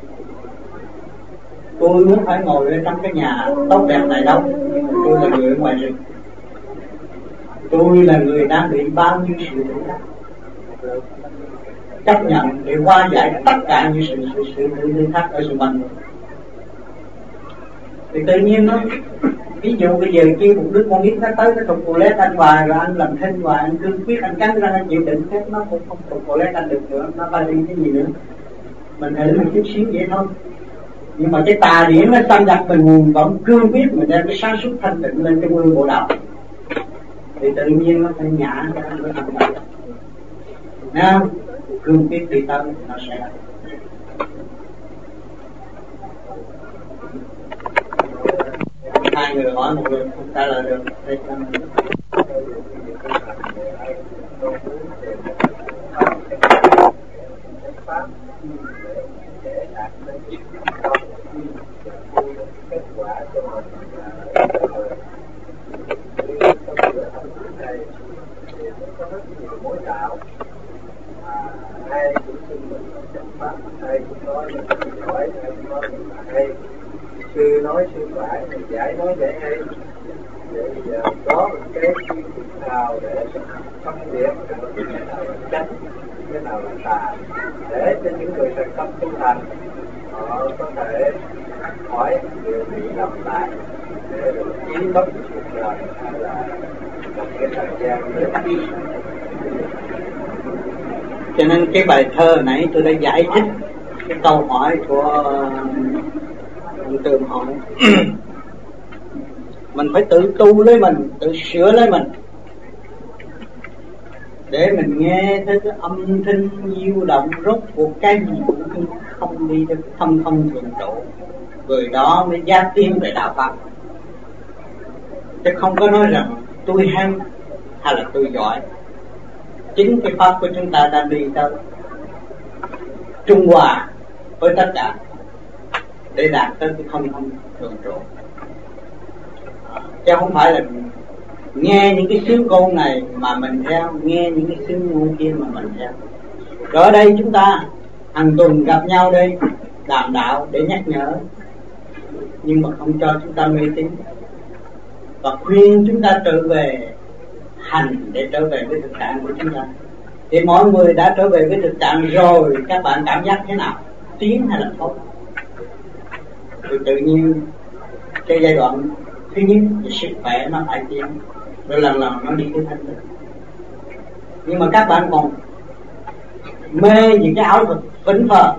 Speaker 1: Tôi muốn phải ngồi ở trong cái nhà tốt đẹp này đâu, tôi là người ở ngoài rừng. Tôi là người đang bị bao nhiêu sự thử thách, chấp nhận để hóa giải tất cả những sự sự sự thử thách ở xung quanh. Thì tự nhiên nó, ví dụ bây giờ kia một đứa con nít nó tới nó thục cù lét anh hoài, rồi anh làm thinh hoài, anh cương quyết anh cắn răng anh chịu đựng, hết nó cũng không thục cù lét anh được nữa, nó phải đi cái gì nữa. Mình thử một chút xíu vậy thôi. Nhưng mà cái tà điển nó xâm nhập mình vẫn cương quyết, mình đem cái sáng suốt thanh tịnh lên cái nguyên bộ đạo, thì tự nhiên nó phải nhả cho anh mới thành đạo. Nghe không? Cương quyết đi tới nó sẽ là. Hai người hỏi một người không trả lời được thì
Speaker 2: để đạt đến kết quả cho mình này thì cũng có rất nhiều mối đạo mà ai cũng xin mình trong pháp, ai cũng nói là giỏi, ai cũng nói là hay, sư nói sư phải, mình giải nói để hay, để giờ có một cái kiến thức nào để phân biệt cái nào là chánh, cái nào là tà, để cho những người thành tâm tu hành họ có thể hỏi điều gì làm lại để được chiến thắng cuộc đời hay là một cái thời gian để đi.
Speaker 1: Cho nên cái bài thơ nãy tôi đã giải thích cái câu hỏi của ông Tường hỏi. Mình phải tự tu lấy mình, tự sửa lấy mình, để mình nghe thấy cái âm thanh diêu động rốt cuộc cái gì cũng không đi được thâm không thường trụ, người đó mới giác tiến về đạo pháp. Chứ không có nói rằng tôi hay hay là tôi giỏi. Chính cái pháp của chúng ta đang đi tới trung hòa với tất cả để đạt tới cái không không thường trụ, chứ không phải là nghe những cái sướng ngôn này mà mình theo, nghe những cái sướng ngôn kia mà mình theo. Rồi ở đây chúng ta hàng tuần gặp nhau đây đàm đạo để nhắc nhở, nhưng mà không cho chúng ta mê tín, và khuyên chúng ta trở về hành để trở về với thực trạng của chúng ta. Thì mọi người đã trở về với thực trạng rồi, các bạn cảm giác thế nào? Tiến hay là thôi? Thì tự nhiên cái giai đoạn thứ nhất là sức khỏe nó phải tiến, rồi lần lần nó đi tới thanh tịnh. Nhưng mà các bạn còn mê những cái áo thuật phỉnh phờ,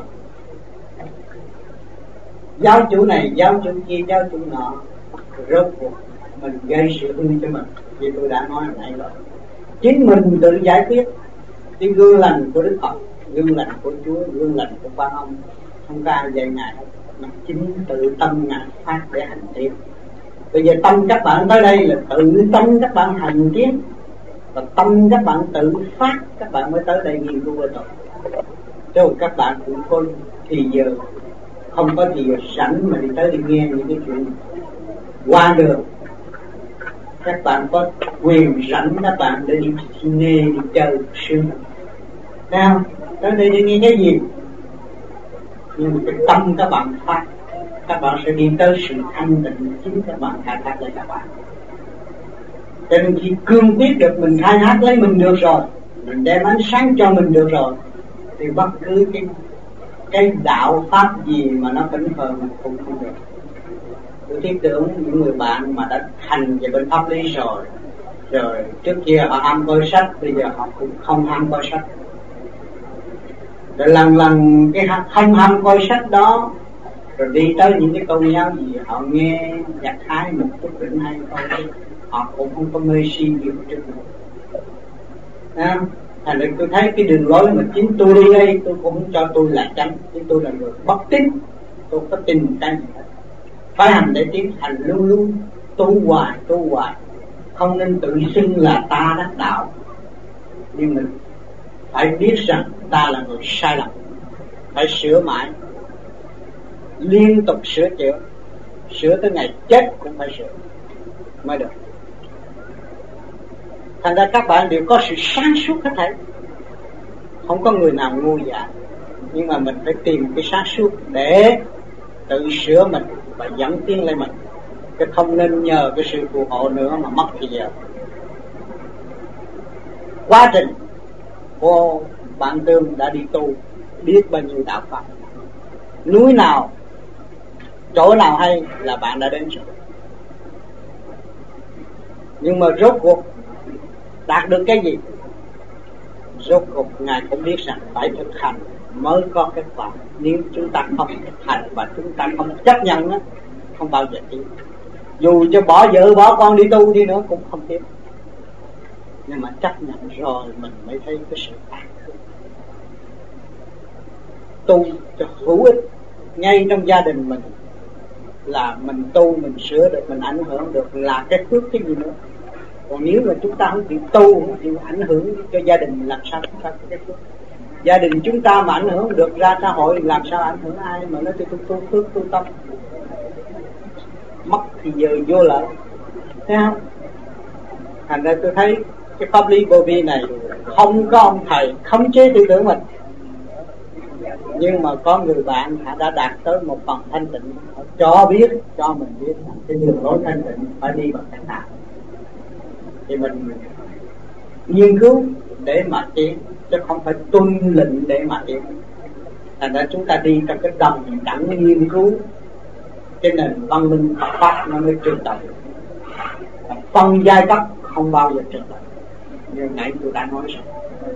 Speaker 1: giáo chủ này, giáo chủ kia, giáo chủ nọ, rốt cuộc mình gây sự hư cho mình. Vì tôi đã nói hồi nãy rồi, chính mình tự giải quyết. Cái gương lành của Đức Phật, gương lành của Chúa, gương lành của Quan Âm, không có ai dạy Ngài hết, mà chính tự tâm Ngài phát để hành tiến. Bây giờ tâm các bạn tới đây là tự tâm các bạn hành tiến, và tâm các bạn tự phát các bạn mới tới đây nghiên cứu về tôi. Chứ các bạn cũng có thì giờ không có thì giờ sẵn mà đi tới đi nghe những cái chuyện qua đường. Các bạn có quyền rảnh các bạn để đi cine, đi chơi sướng. Nào, tới đây đi nghe cái gì? Nhưng mà cái tâm các bạn phát, các bạn sẽ đi tới sự thanh tịnh chính các bạn khai thác lấy các bạn. Cho nên khi cương quyết được mình khai thác lấy mình được rồi, mình đem ánh sáng cho mình được rồi, thì bất cứ cái cái đạo pháp gì mà nó phỉnh phờ mình cũng không được. Tôi tin tưởng những người bạn mà đã hành về bên pháp lý rồi, rồi trước kia họ ham coi sách, bây giờ họ cũng không ham coi sách. Rồi lần lần cái không ham coi sách đó, rồi đi tới những cái câu giáo gì họ nghe nhạc hái một chút đỉnh hay thôi, họ cũng không có mê si nhiều trước nữa. Thành ra tôi thấy cái đường lối mà chính tôi đi đây, tôi cũng không cho tôi là chánh, chứ tôi là người bất tín, tôi có tin cái gì hết. Phải hành để tiến hành luôn luôn, tu hoài, tu hoài, không nên tự xưng là ta đắc đạo, nhưng mình phải biết rằng ta là người sai lầm, phải sửa mãi, liên tục sửa chữa, sửa tới ngày chết cũng phải sửa mới được. Thành ra các bạn đều có sự sáng suốt hết thảy, không có người nào ngu dại, nhưng mà mình phải tìm cái sáng suốt để tự sửa mình và dẫn tiến lên mình, chứ không nên nhờ cái sự phù hộ nữa mà mất thời giờ. Quá trình của bạn Tương đã đi tu biết bao nhiêu đạo pháp, núi nào chỗ nào hay là bạn đã đến rồi, nhưng mà rốt cuộc đạt được cái gì? Rốt cuộc Ngài cũng biết rằng phải thực hành mới có kết quả. Nếu chúng ta không thực hành và chúng ta không chấp nhận nó, không bao giờ tiến. Dù cho bỏ vợ bỏ con đi tu đi nữa cũng không tiến. Nhưng mà chấp nhận rồi mình mới thấy cái sự an thương. Tu cho hữu ích ngay trong gia đình mình, là mình tu, mình sửa được, mình ảnh hưởng được, là cái phước cái gì nữa. Còn nếu mà chúng ta không chịu tu, không chịu ảnh hưởng cho gia đình, làm sao chúng ta có cái phước? Gia đình chúng ta mà ảnh hưởng được ra xã hội, làm sao ảnh hưởng ai mà nói cho tôi tu phước, tu tâm? Mất thì giờ vô lợi, thấy không? Thành ra tôi thấy cái pháp lý vô vi này không có ông thầy khống chế tư tưởng mình, nhưng mà có người bạn họ đã đạt tới một phần thanh tịnh, họ cho biết, cho mình biết cái đường lối thanh tịnh phải đi bằng cách nào. thì mình nghiên cứu để mà tiến, chứ không phải tuân lệnh để mà tiến. Thành ra chúng ta đi trong cái đồng đẳng nghiên cứu cái nền văn minh Phật pháp nó mới trường tồn. Phân giai cấp không bao giờ trường tồn, như nãy tôi đã nói rồi.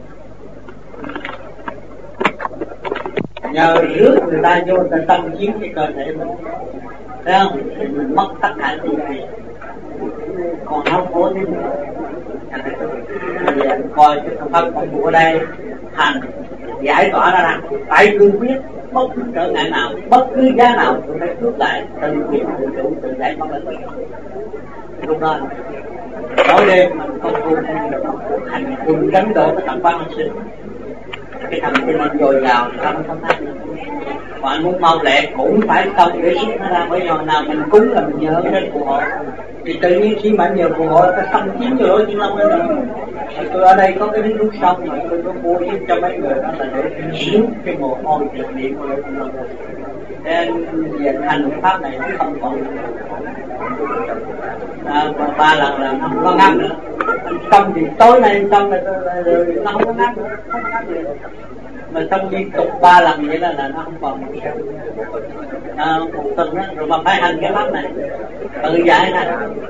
Speaker 1: Nhờ rước người ta vô người ta tâm chiếm cái cơ thể mình, thấy không? Thì mình mất tất cả những gì, còn đau khổ thế nữa. Thì anh coi cái thằng thân công vụ ở đây thành giải tỏa ra rằng tại cương quyết bất cứ trở ngại nào, bất cứ giá nào tôi phải cướp lại tự quyền tự chủ tự giải phóng mình. Lúc đó mỗi đêm mình công phu hành quân đánh đổ cái thằng quan sinh, cái thằng cái mình dồi dào trong không thấy. Mà anh muốn mau lẹ cũng phải công để rút nó ra, bởi vì nào mình cúng là mình nhớ đến phù hộ. Thì tự nhiên khi mà anh nhờ phù hộ ta xâm chiếm vô lối Chiên Long lên nữa. Tôi ở đây có cái nước nước sông mà tôi có mua giúp cho mấy người đó là để rút cái mồ hôi trực điện vô lối Chiên Long. Nên về hành pháp này nó không còn à, ba lần là không có ngăn nữa. Xong thì tối nay xong là nó không có ngăn nữa, không có ngăn nữa. Mà xong liên tục ba lần vậy là, là nó không còn à, một tuần đó, rồi mà phải hành cái pháp này tự giải này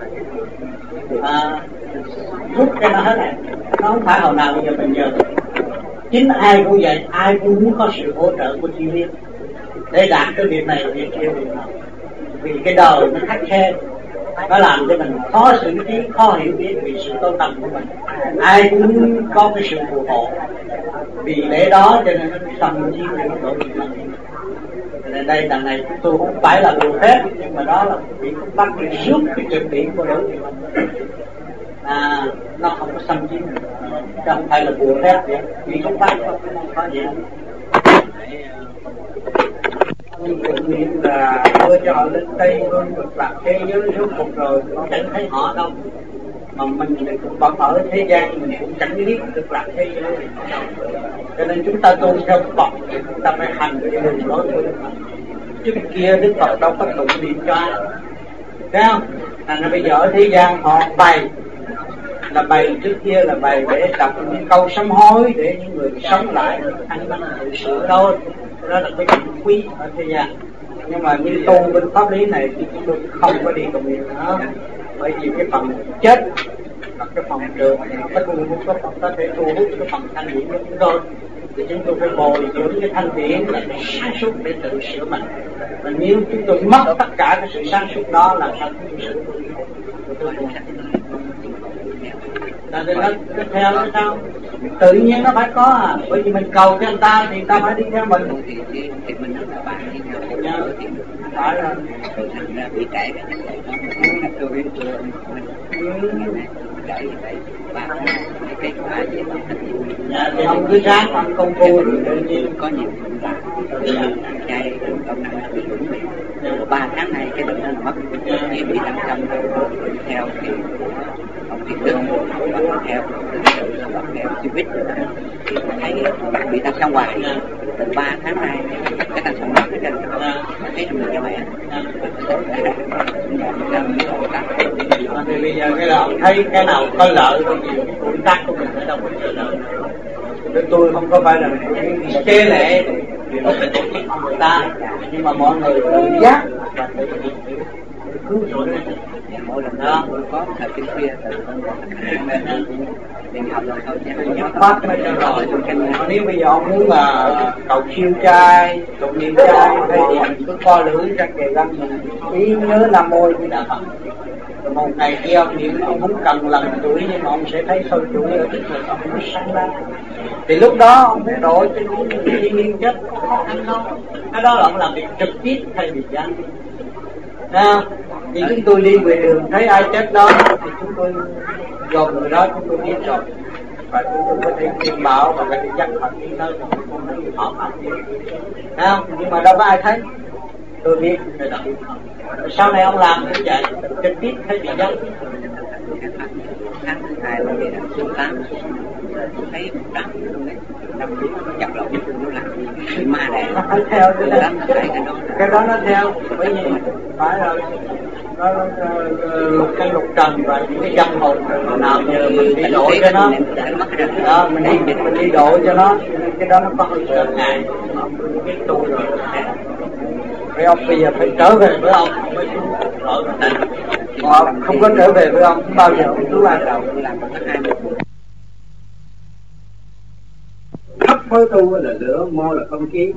Speaker 1: à, rút cái nó hết này. Nó không phải hồi nào bây giờ mình nhờ, chính ai cũng vậy, ai cũng muốn có sự hỗ trợ của chi viên để đạt cái việc này việc kia việc nào. Vì cái đời nó khắc khe, nó làm cho mình khó xử trí, khó hiểu biết vì sự tôn tâm của mình. Ai cũng có cái sự phù hộ, vì lẽ đó cho nên nó xâm chiếm cái độ Chiên Long. Cho nên đây đằng này tôi không phải là bùa phép, nhưng mà đó là việc bắt để rút cái trực điện của độ Chiên Long. À, nó không có xâm chiếm, chứ không phải là bùa phép vậy, vì không phải không có gì. Tự nhiên là đưa cho họ lên Tây luôn được lạc thế giới rốt cuộc rồi không chẳng thấy họ đâu, mà mình cũng vẫn ở thế gian mình cũng chẳng biết được lạc thế giới. Cho nên chúng ta tu theo Phật thì chúng ta phải hành cái đường lối của Đức Phật. Trước kia Đức Phật đâu có tụng niệm cho ai, thấy không? Thành ra bây giờ ở thế gian họ bày là bày, trước kia là bày để đọc những câu sám hối để những người sống lại ăn năn tự sửa thôi. Đó là cái chuyện quý ở thế gian. Nhưng mà như tu bên pháp lý này thì chúng tôi không có đi cầu nguyện nữa, bởi vì cái phần chết là cái phần trường thì nó có thu hút, có phần có thể thu hút cái phần thanh điển của chúng tôi, thì chúng tôi phải bồi dưỡng cái thanh điển là cái sáng suốt để tự sửa mình. Và nếu chúng tôi mất tất cả cái sự sáng suốt đó là sao chúng tôi sửa tôi không sạch. Là nó tiếp theo nó sao? Tự nhiên nó phải có à, bởi vì mình cầu cho người ta thì người ta phải đi theo mình.
Speaker 3: Thì, thì, thì mình nói là bạn đi theo theo
Speaker 1: yeah.
Speaker 3: Thì
Speaker 1: phải rồi.
Speaker 3: Rồi thành ra bị trễ cái vấn đề đó, mình nói tôi biết tôi mình trễ như vậy, bạn cái kết quả gì đó.
Speaker 1: Dạ thì không cứ ráng ăn công phu thì tự nhiên
Speaker 3: có nhiều chuyện làm, ăn chay, công năng bị đúng bị. Ba tháng này cái bệnh nó mất, chỉ bị tăng trăm theo thì ông Việt Đức bắt theo bắt theo chưa biết thì thấy bạn bị tăng xong hoài. Từ ba tháng nay cái tăng xong mất cái trên thấy mình cho mẹ
Speaker 1: thì bây giờ cái là thấy cái nào có lợi thì công tác của mình ở đâu có chờ lợi. Với tôi không có phải là chế lệ thì nó phải tổ chức người ta, nhưng mà mọi người tự giác và tự cứu rỗi.
Speaker 3: Mỗi lần đó có thời tiết khuya từ mình học rồi thôi chứ
Speaker 1: nhập pháp mới cho rồi. Nếu bây giờ ông muốn là cầu siêu trai, cầu niệm trai hay thì mình cứ co lưỡi ra kề răng mình ý nhớ Nam Mô Di Đà Phật. Rồi một ngày kia ông niệm ông không cần lần tuổi nhưng mà ông sẽ thấy sôi tuổi ở trước người ông nó sáng ra. Thì lúc đó ông phải đổi cho những thiên nhiên chất khó khăn đâu. Cái đó là ông làm việc trực tiếp thay vì gián tiếp. À, thì chúng tôi đi về đường thấy ai chết đó thì chúng tôi dồn người đó chúng tôi biết rồi, và chúng tôi có thể khuyên bảo và có thể dắt họ đi nơi mà họ họ đi, không? Nhưng mà đâu có ai thấy, tôi biết rồi đó. Sau này ông làm cũng vậy, trực tiếp thấy bị giấu.
Speaker 3: tháng thứ hai là về số tám thấy một đám luôn đấy, đám lúc chập lộn nó làm ma đẻ
Speaker 1: nó phải theo cái đó,
Speaker 3: cái đó
Speaker 1: cái đó nó theo, bởi vì phải rồi
Speaker 2: nó lục cái lục trần và những cái dâm hồn nào nào giờ mình đi độ cho nó, đó, mình đi mình đi độ cho nó, cái đó nó có hơi sợ ngại cái tu rồi. Vậy ông bây giờ phải trở về với ông mới rõ tình. Còn không có trở về với ông bao giờ ông cứu ai đâu.
Speaker 1: Thấp với tu là lửa, mô là không khí,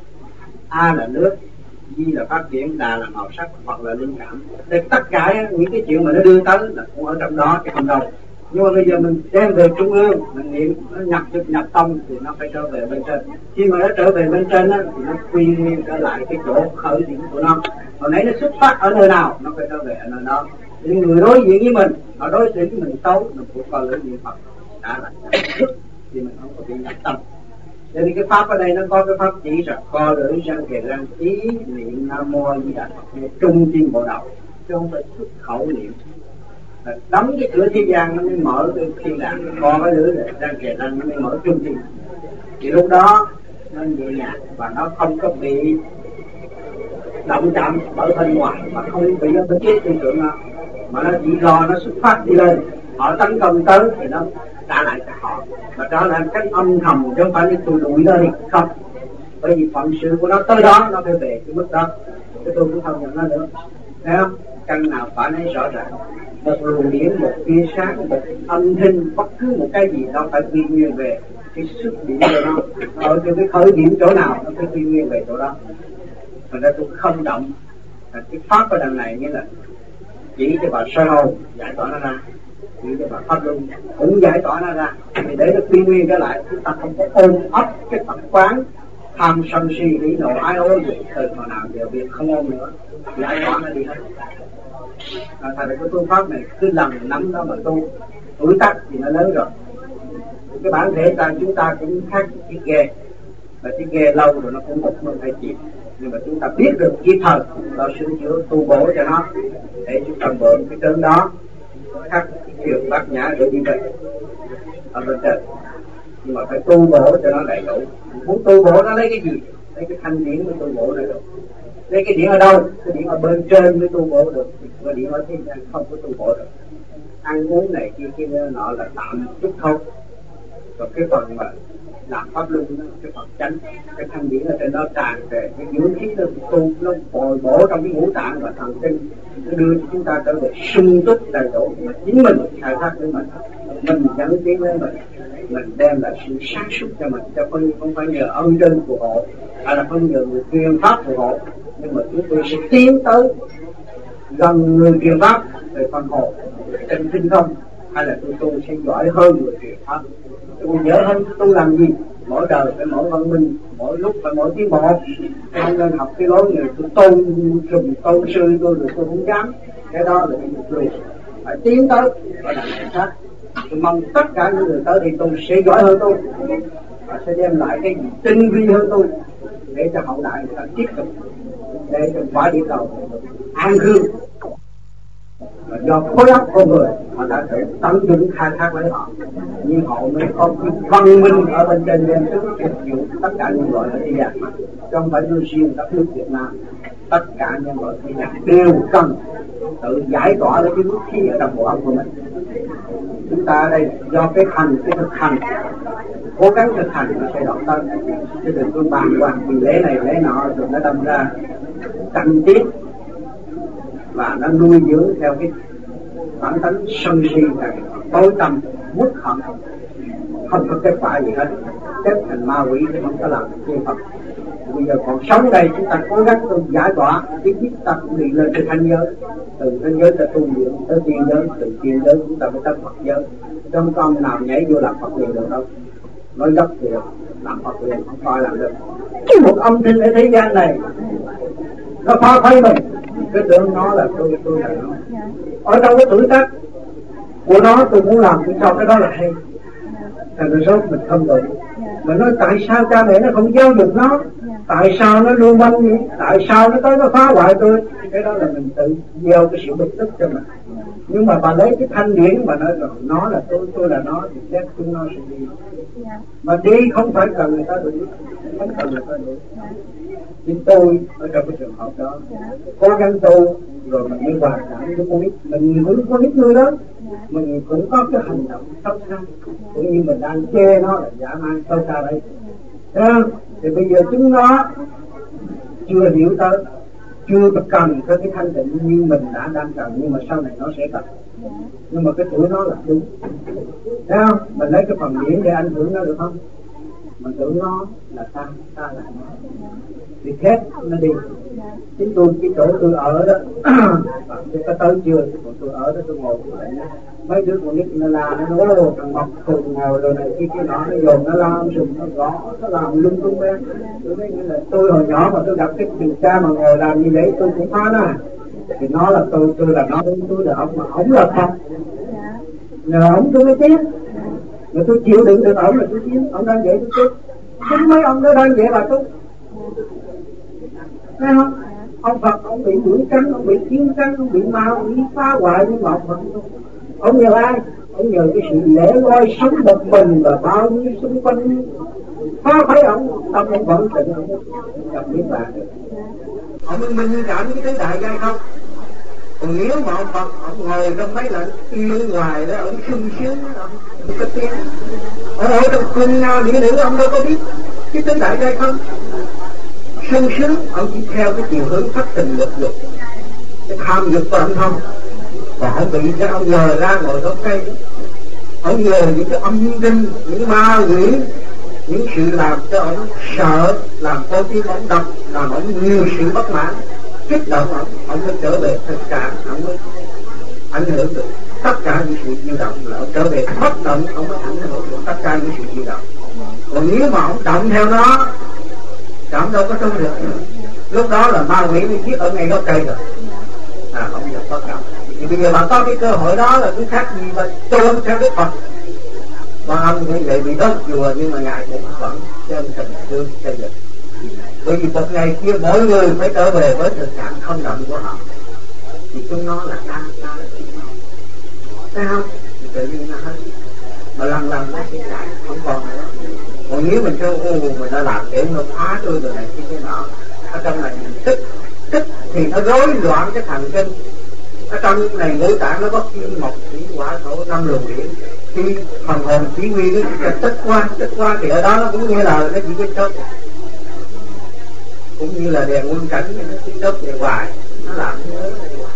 Speaker 1: A là nước, Di là phát triển, Đà là màu sắc, hoặc là linh cảm. Thì tất cả những cái chuyện mà nó đưa tới là cũng ở trong đó chứ không đâu. Nhưng mà bây giờ mình đem về trung ương, mình niệm nó nhập nhập tâm thì nó phải trở về bên trên. Khi mà nó trở về bên trên á, thì nó quy nguyên trở lại cái chỗ khởi điểm của nó. Hồi nãy nó xuất phát ở nơi nào, nó phải trở về ở nơi đó. Những người đối diện với mình, họ đối xử với mình xấu, mình cũng coi lưỡi niệm Phật đã là thì mình không có bị nhập tâm. Cho nên cái pháp ở đây nó có cái pháp chỉ rằng co lưỡi răng kề răng, ý niệm Nam Mô Di Đà Phật trung trên bộ đầu, chứ không phải xuất khẩu niệm. Đóng cái cửa thế gian nó mới mở cái thiên đàng, co cái lưỡi này răng kề răng nó mới mở trung thiên. Thì lúc đó nó nhẹ nhàng và nó không có bị động chạm ở bên ngoài, mà không bị ở bên dưới tư tưởng nó, mà nó chỉ do nó xuất phát đi lên, họ tấn công tới thì nó trả lại cho họ, mà đó là cách âm thầm chứ không phải đi tôi đuổi nó đi không, bởi vì phận sự của nó tới đó nó phải về cái mức đó, cái tôi cũng không nhận nó nữa, thấy không? Căn nào phải nói rõ ràng, một luồng điển, một tia sáng, một âm thanh, bất cứ một cái gì nó phải quy nguyên về cái xuất điểm của nó, ở cái khởi điểm chỗ nào nó phải quy nguyên về chỗ đó. Thành ra tôi không động, cái pháp ở đằng này như là chỉ cho bà soi hồn giải tỏa nó ra, chỉ cho bà pháp luân cũng giải tỏa nó ra, thì để nó quy nguyên trở lại, chúng ta không có ôm ấp cái tập quán tham sân si hỉ nộ ái ố gì, từ hồi nào giờ việc không ôm nữa, giải tỏa nó đi hết. À, thành ra cái phương pháp này cứ lần nắm đó mà tu, tuổi tác thì nó lớn rồi, cái bản thể ta chúng ta cũng khác chiếc ghe, và chiếc ghe lâu rồi nó cũng một nó phải chìm, nhưng mà chúng ta biết được kịp thờiเราsửa chữa tu bổ cho nó để chúng ta mượn cái cơn đó khắc trường bát nhã để đi về ở bên trên, nhưng mà phải tu bổ cho nó đầy đủ. Muốn tu bổ nó lấy cái gì? Lấy cái thanh điển mới tu bổ này được. Lấy cái điển ở đâu? Cái điển ở bên trên mới tu bổ được, cái điển ở thế gian không có tu bổ được. Ăn uống này kia kia nọ là tạm chút thôi, còn cái phần mà làm pháp luân nó cái phần chánh, cái thanh điển ở trên đó tràn về cái dưỡng khí nó tu, nó bồi bổ trong cái ngũ tạng và thần kinh, nó đưa cho chúng ta trở về sung túc đầy đủ, mà chính mình khai thác với mình, mình dẫn tiến với mình, mình đem lại sự sáng suốt cho mình, cho không không phải nhờ ân trên phù hộ, hay là không nhờ người truyền pháp phù hộ, nhưng mà chúng tôi sẽ tiến tới gần người truyền pháp về phần hồn trên tinh không, hay là tôi tu sẽ giỏi hơn người truyền pháp. Tôi dở hơn tôi làm gì? Mỗi đời phải mỗi văn minh, mỗi lúc phải mỗi tiến bộ. Không nên học cái lối người tôi tôn sùng tôn sư tôi rồi tôi không dám. Cái đó là một người phải tiến tới và làm cảnh sát. Tôi mong tất cả những người tới thì tôi sẽ giỏi hơn tôi và sẽ đem lại cái gì tinh vi hơn tôi để cho hậu đại người ta tiếp tục, để cho quả địa cầu an cư. Do khối óc con người họ đã tự tận dụng khai thác lấy họ, nhưng họ mới có cái văn minh ở bên trên đem sức phục vụ tất cả nhân loại ở thế gian, chứ không phải đưa riêng đất nước Việt Nam. Tất cả nhân loại thế gian đều cần tự giải tỏa lấy cái vũ khí ở trong bộ óc của mình. Chúng ta ở đây do cái hành, cái thực hành, cố gắng thực hành nó sẽ đọc tới, chứ đừng có bàn hoàng vì lễ này lễ nọ rồi nó đâm ra tranh tiếp và nó nuôi dưỡng theo cái bản tính sân si này, tối tâm mất hận, không có kết quả gì hết, kết thành ma quỷ thì không có làm được chân Phật. Bây giờ còn sống đây chúng ta cố gắng tu giải tỏa, ít ít ta cũng đi lên trên thanh giới, từ thanh giới ta tu dưỡng tới tiên giới, từ tiên giới chúng ta mới tới Phật giới, chứ không có ông nào nhảy vô làm Phật liền được đâu. Nói gấp thì làm Phật liền không coi làm được. Một âm thanh ở thế gian này nó phá phái mình, cái tưởng nó là tôi, tôi là nó. Ở trong cái tuổi tác của nó tôi muốn làm tôi cho cái đó là hay. Thành ra số mình không được. Mình nói tại sao cha mẹ nó không giáo dục nó, tại sao nó lưu manh vậy, tại sao nó tới nó phá hoại tôi, cái đó là mình tự gieo cái sự bực tức cho mình. Nhưng mà bà lấy cái thanh điển mà nói rằng nó là tôi, tôi là nó, thì chắc chúng nó sẽ đi. Mà đi không phải cần người ta đuổi, không cần người ta đuổi. Nhưng tôi ở trong cái trường hợp đó cố gắng tu rồi mình mới hòa cảm với con nít. Mình cũng con nít người đó, mình cũng có cái hành động xấu xa, cũng như mình đang chê nó là dã man xấu xa đây. Thấy không? Thì bây giờ chúng nó chưa hiểu tới, chưa cần tới cái thanh tịnh như mình đã đang cần, nhưng mà sau này nó sẽ cần. Nhưng mà cái tuổi nó là đúng. Thấy không? Mình lấy cái phần điển để ảnh hưởng nó được không? Mình tưởng nó là ta, ta là nó. Thì khép nó đi. Chính tôi, cái chỗ tôi ở đó, tôi có tới chưa, cái chỗ tôi ở đó tôi ngồi lại đó. Mấy đứa con nít nó la, nó nói thằng Mộc cùng ngồi rồi này, cái cái nọ nó dồn, nó la, nó sùng, nó gõ, nó làm lung tung bên. Tôi nói là tôi hồi nhỏ mà tôi gặp cái thằng cha mà ngồi làm như vậy tôi cũng phá nó. Thì nó là tôi, tôi là nó, tôi là ông, mà ổng là Phật. Nhờ ổng tôi mới chết. Mà tôi chịu đựng được ổng là tôi chết, ổng đang vậy tôi chết. Chính mấy ông đó đang vậy là tôi. Thấy không? Ông Phật ông bị đuổi cắn, ông bị chiến cắn, ông bị ma, ông bị phá hoại, nhưng mà ông Phật không. Ông nhờ ai? Ông nhờ cái sự lễ loi sống một mình và bao nhiêu xung quanh phá phái ông, tâm ông vẫn tịnh, ông gặp biết bạn được. Ông minh minh cảm cái thế đại giai không? Còn nếu mà ông Phật ông ngồi trong mấy lần yêu ngoài đó, ông sung sướng, ông có tiếng, ông ở trong cung nào nghĩa nữ ông đâu có biết cái thế đại giai không? Sung sướng, ông chỉ theo cái chiều hướng thất tình lực dục, cái tham dục của ông không. Còn ông bị cái ông nhờ ra ngồi gốc cây, ông nhờ những cái âm linh, những ma quỷ, những sự làm cho ông sợ, làm cô tim ông độc, làm ông nhiều sự bất mãn, kích động ông, ông mới trở về tất cả, ông mới ảnh hưởng được tất cả những sự dao động, là ông trở về bất động, ông mới ảnh hưởng được tất cả những sự dao động. Còn nếu mà ông động theo nó, cảm đâu có trông được, lúc đó là ma quỷ mới giết ở ngay gốc cây rồi, à không được bất động. Thì bây giờ bạn có cái cơ hội đó là cái khác gì mà trốn theo Đức Phật. Mà ông như vậy bị đốt chùa nhưng mà Ngài cũng vẫn chân tình thương xây dựng. Bởi vì một ngày kia mỗi người phải trở về với thực trạng không động của họ. Thì chúng nó là ta, ta là chúng nó. Thấy không? Thì tự nhiên nó hết. Mà lần lần nó sẽ lại, không còn nữa. Còn nếu mình kêu ô mình đã làm để nó phá tôi rồi này cái nọ, ở trong này mình tức, tức thì nó rối loạn cái thần kinh. Ở trong này ngũ tạng nó có kim mộc thủy hỏa thổ năm luồng điển, khi phần hồn chỉ huy nó chỉ cần tích qua tích qua thì ở đó nó cũng nghe lời nó chỉ cái chớp, cũng như là đèn nguyên cảnh nó chỉ chớp về hoài, nó làm nhớ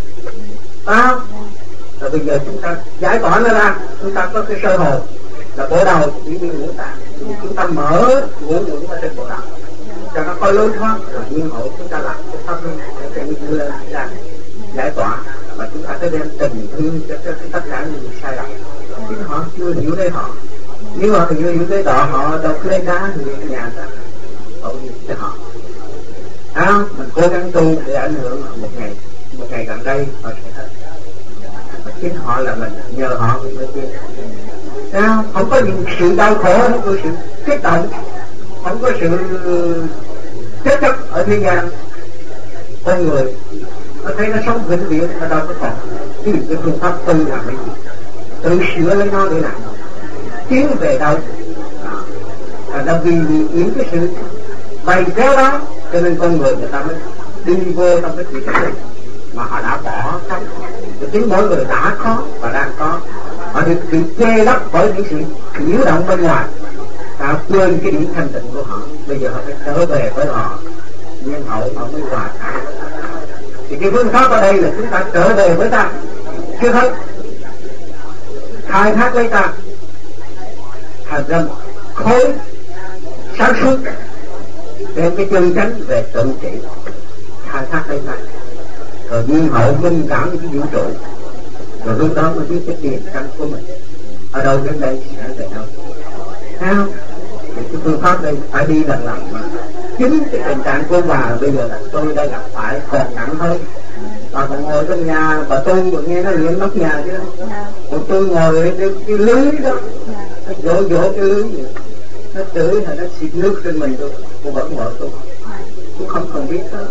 Speaker 1: à, rồi bây giờ chúng ta giải tỏa nó ra, chúng ta có cái sơ hồn là bộ đầu chỉ huy ngũ tạng, chúng ta mở ngũ nhưỡng ở trên bộ đầu cho nó coi lối thoát, rồi nhiên hậu chúng ta làm cái pháp luân để đưa lên ra giải tỏa. Mà chúng ta phải đem tình thương cho, cho tất cả những người sai lầm. Chứ họ chưa hiểu đấy họ. Nếu họ chưa hiểu đấy họ, họ đâu có lấy đá thì ở nhà ta hậu gì cho họ. À, mình cố gắng tu để ảnh hưởng một ngày, một ngày gần đây họ sẽ hết. Mà chính họ là mình, nhờ họ mình mới biết. À, không có những sự đau khổ, không có sự kích động, không có sự chết chấp ở thế gian. Con người nó thấy nó sống vĩnh viễn, nó đâu có còn cái cái phương pháp tu làm cái gì, tự sửa lấy nó để làm tiến về đâu. À, là vì những cái sự bày kéo đó cho nên con người người ta mới đi vô trong cái chuyện này mà họ đã bỏ cách. Chính mỗi người đã có và đang có, họ được bị che lấp bởi những sự nhiễu động bên ngoài, ta quên cái điểm thanh tịnh của họ. Bây giờ họ phải trở về với họ, nhưng hậu họ mới hòa cảm. Thì cái phương pháp ở đây là chúng ta trở về với ta, chưa thấy khai thác lấy ta, thành ra khối sáng suốt đem cái chân chánh về tự trị, khai thác lấy ta, rồi nhiên hậu minh cảm với cái vũ trụ, rồi lúc đó mới biết cái tiền căn của mình ở đâu đến đây sẽ về đâu. Thấy không? Thì cái phương pháp đây phải đi lần lần mà. Chính cái tình trạng của bà bây giờ là tôi đã gặp phải còn nặng hơn. Bà còn ngồi trong nhà, bà tu mà nghe nó luyện nóc nhà chứ. Còn tôi ngồi cái, cái lưới đó, nó vỗ vỗ cái lưới vậy. Nó chửi hay nó xịt nước trên mình tôi, tôi vẫn ngồi tôi. Tôi không còn biết đó.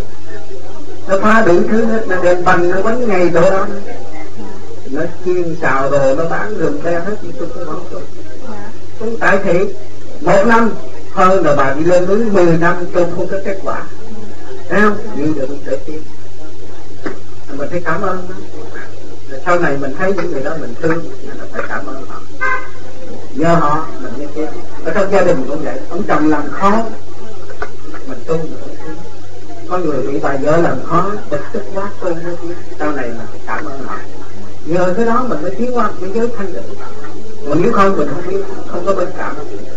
Speaker 1: Nó phá đủ thứ hết, nó đem bánh, nó bánh ngày chỗ đó. Nó chiên xào đồ, nó bán rừng be hết, nhưng tôi cũng không tôi. Tôi tại thị, một năm hơn là bà đi lên núi mười năm tôi không có kết quả. Thấy không? Nhưng đừng để tiếp.
Speaker 2: mình phải cảm ơn đó. Sau này mình thấy những người đó mình thương, mình phải cảm ơn họ, nhờ họ mình mới tiến. Ở trong gia đình cũng vậy, ông chồng làm khó mình tu, có người bị bà vợ làm khó bực tức quá tu mới tiến. Sau này mình phải cảm ơn họ, nhờ cái đó mình mới tiến qua cái giới thanh định. Còn nếu không mình không biết, không có bên cảm.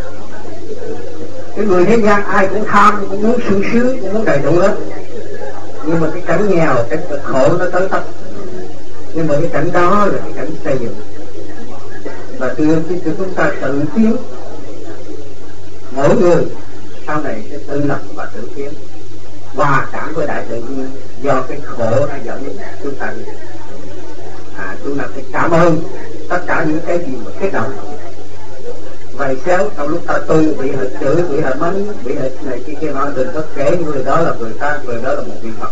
Speaker 2: Cái người thế gian ai cũng tham, cũng muốn sung sướng, cũng muốn đầy đủ hết, nhưng mà cái cảnh nghèo, cái cực khổ nó tới tấp. Nhưng mà cái cảnh đó là cái cảnh xây dựng, và từ khi chúng ta tự tiến, mỗi người sau này sẽ tự lập và tự tiến, hòa cảm với đại tự nhiên. Do cái khổ nó dẫn chúng ta đi. À, chúng ta phải cảm ơn tất cả những cái gì mà kết động. Vậy xéo trong lúc ta tu bị họ chửi, bị họ mắng, bị họ này kia kia nọ, đừng có kể người đó là người ta, người đó là một vị Phật.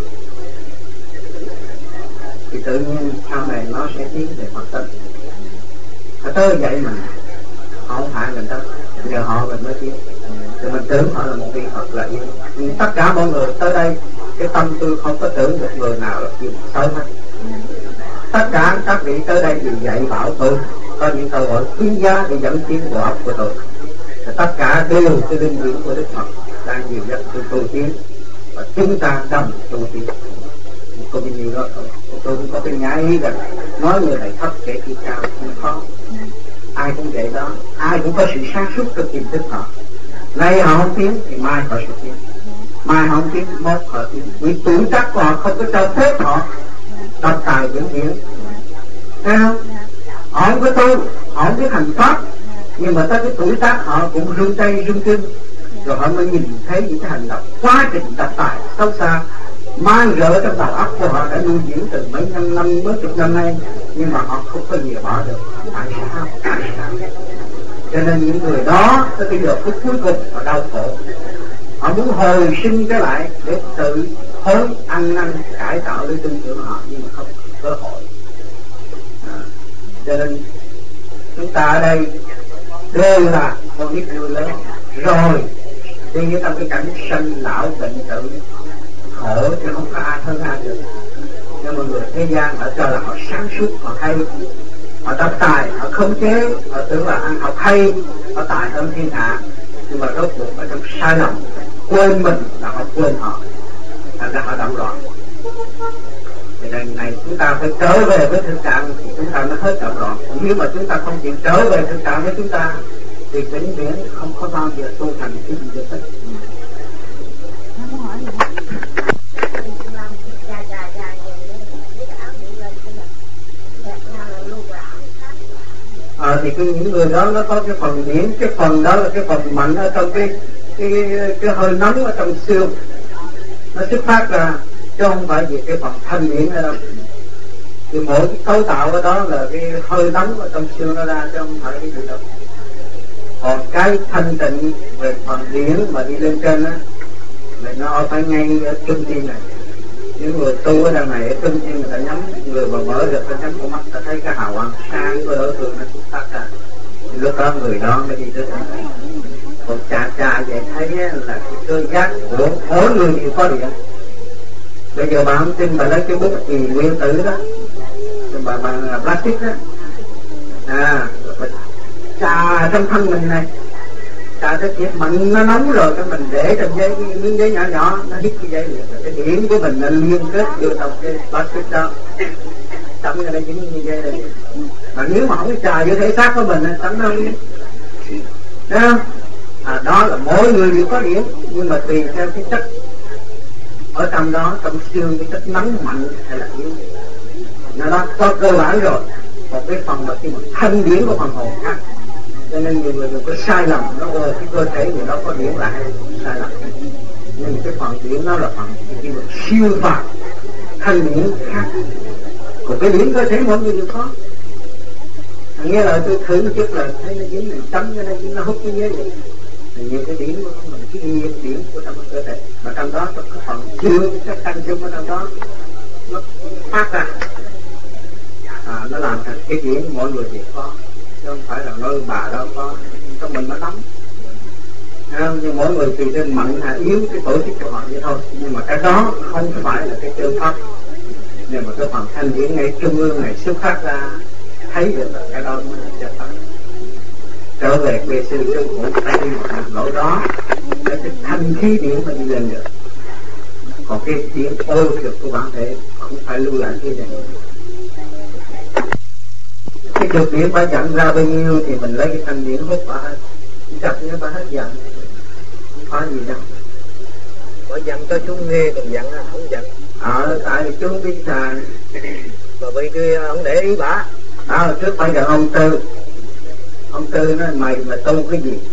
Speaker 2: Thì tự nhiên sau này nó sẽ tiến về Phật tâm. Họ tới vậy mà họ không hại mình đâu, nhờ họ mình mới tiến. Thì mình tưởng họ là một vị Phật là yên. Nhưng tất cả mọi người tới đây, cái tâm tôi không có tưởng được người nào là chuyện xấu hết. Tất cả các vị tới đây đều dạy bảo tôi, có những câu hỏi quý giá để dẫn tiến của óc của tôi. Và tất cả đều cái linh điển của Đức Phật đang dìu dắt tôi tu tiến, và chúng ta đồng tu tiến. Có bao nhiêu đó tôi cũng có cái nhái rằng nói người này thấp kẻ kia cao, không khó. Ai cũng vậy đó, ai cũng có sự sáng suốt trong tiềm thức họ. Nay họ không tiến thì mai họ sẽ tiến, mai họ không tiến mốt họ tiến. Vì tuổi tác của họ không có cho phép họ độc tài vĩnh viễn, thấy không? Họ không có tu, họ không biết hành pháp, nhưng mà tới cái tuổi tác họ cũng run tay run chân, rồi họ mới nhìn thấy những cái hành động quá trình độc tài xấu xa mang rỡ trong đầu óc của họ đã nuôi dưỡng từ mấy năm năm mấy chục năm nay, nhưng mà họ không có gì bỏ được. Tại sao? Tại sao? Cho nên những người đó tới bây giờ phút cuối cùng họ đau khổ, họ muốn hồi sinh trở lại để tự hối ăn năn cải tạo để tin tưởng họ, nhưng mà không có cơ hội. À, cho nên chúng ta ở đây đều là con nít người lớn rồi, đi trong cái cảnh sanh lão bệnh tử khổ, chứ không có ai hơn ai được. Nhưng mà người thế gian họ cho là họ sáng suốt, họ hay, họ độc tài, họ khống chế, họ tưởng là ăn học hay, họ tài hơn thiên hạ, nhưng mà rốt cuộc ở trong sai lầm, quên mình là họ quên họ, thành ra họ động loạn. Thì lần này chúng ta phải trở về với thực trạng thì chúng ta mới hết động loạn. Nếu mà chúng ta không chịu trở về thực trạng với chúng ta thì vĩnh viễn không có bao giờ tu thành cái gì được hết. À, thì cái, những người đó nó có cái phần điển, cái phần đó là cái phần mạnh ở trong cái cái cái hơi nóng ở trong xương, nó xuất phát ra, chứ không phải vì cái phần thanh điển ở đâu. Thì mỗi cái cấu tạo ở đó là cái hơi nóng ở trong xương nó ra, chứ không phải cái gì đâu. Còn cái thanh tịnh về phần điển mà đi lên trên á, là nó phải ngay ở trung tim này. Những người tu ở đằng này ở trung tim người ta nhắm, người mà mở được cái nhắm con mắt ta thấy cái hào quang sáng của đối phương nó xuất phát ra, lúc đó người đó mới đi tới thành này. Còn chà chà vậy thấy là cái cơ giác của mỗi người đều có điện. Bây giờ bà không tin, bà lấy cái bút kỳ nguyên tử đó, bà bằng plastic đó, à bà chà trong thân mình này, chà cái thiệt mạnh nó nóng rồi, cái mình để trong giấy, cái miếng giấy nhỏ nhỏ nó hít cái giấy liền, cái điểm của mình nó liên kết vô trong cái plastic đó, trong cái đây dính như vậy đây. Mà nếu mà không chà vô thể xác của mình tấm nó thấy không? À, đó là mỗi người đều có điểm, nhưng mà tùy theo cái chất ở trong đó, trong xương cái chất nóng mạnh hay là yếu, nó đó có cơ bản rồi. Một cái phần mà cái thân điển của phần hồn khác, cho nên nhiều người đừng có sai lầm nó ơi cái cơ thể người đó có điển là hay, sai lầm. Nhưng cái phần điển nó là phần cái mà siêu phàm, thân điển khác. Còn cái điển cơ thể mỗi người đều có. Nghe lời tôi thử một chút là thấy nó dính mình chấm cho nên nó hút cái giấy vậy. Thì nhiều cái điển của mình, cái nhiên điển của trong cơ thể, mà trong đó có cái phần xương, cái tăng xương ở trong đó nó phát ra, à, nó làm thành cái điển mọi người đều có, chứ không phải là nơi bà đâu có, trong mình nó nóng. À, nhưng mỗi người tùy theo mạnh hay yếu cái tổ chức của họ vậy thôi, nhưng mà cái đó không phải là cái phương pháp Nhưng mà cái phần thanh điển ngay trung ương này xuất phát ra, thấy được là cái đó mới là chân pháp. Trở về quê sư sư phụ phải đi một lỗi đó, để cái thanh khí điển mà đi lên được. Còn cái điển ô được của bản thể không phải lưu lại cái này. Cái trực điển phải dặn ra bao nhiêu thì mình lấy cái thanh điển hút bà hết, chặt nhớ bà hết dặn, không có gì đâu.
Speaker 4: Có dặn cho chú nghe còn dặn là không dặn.
Speaker 2: Ờ, tại vì chú không biết xài.
Speaker 4: Mà vì kia không để ý bà.
Speaker 2: Ờ, trước phải dặn ông Tư. Ông Tư nói mày mà tu cái gì?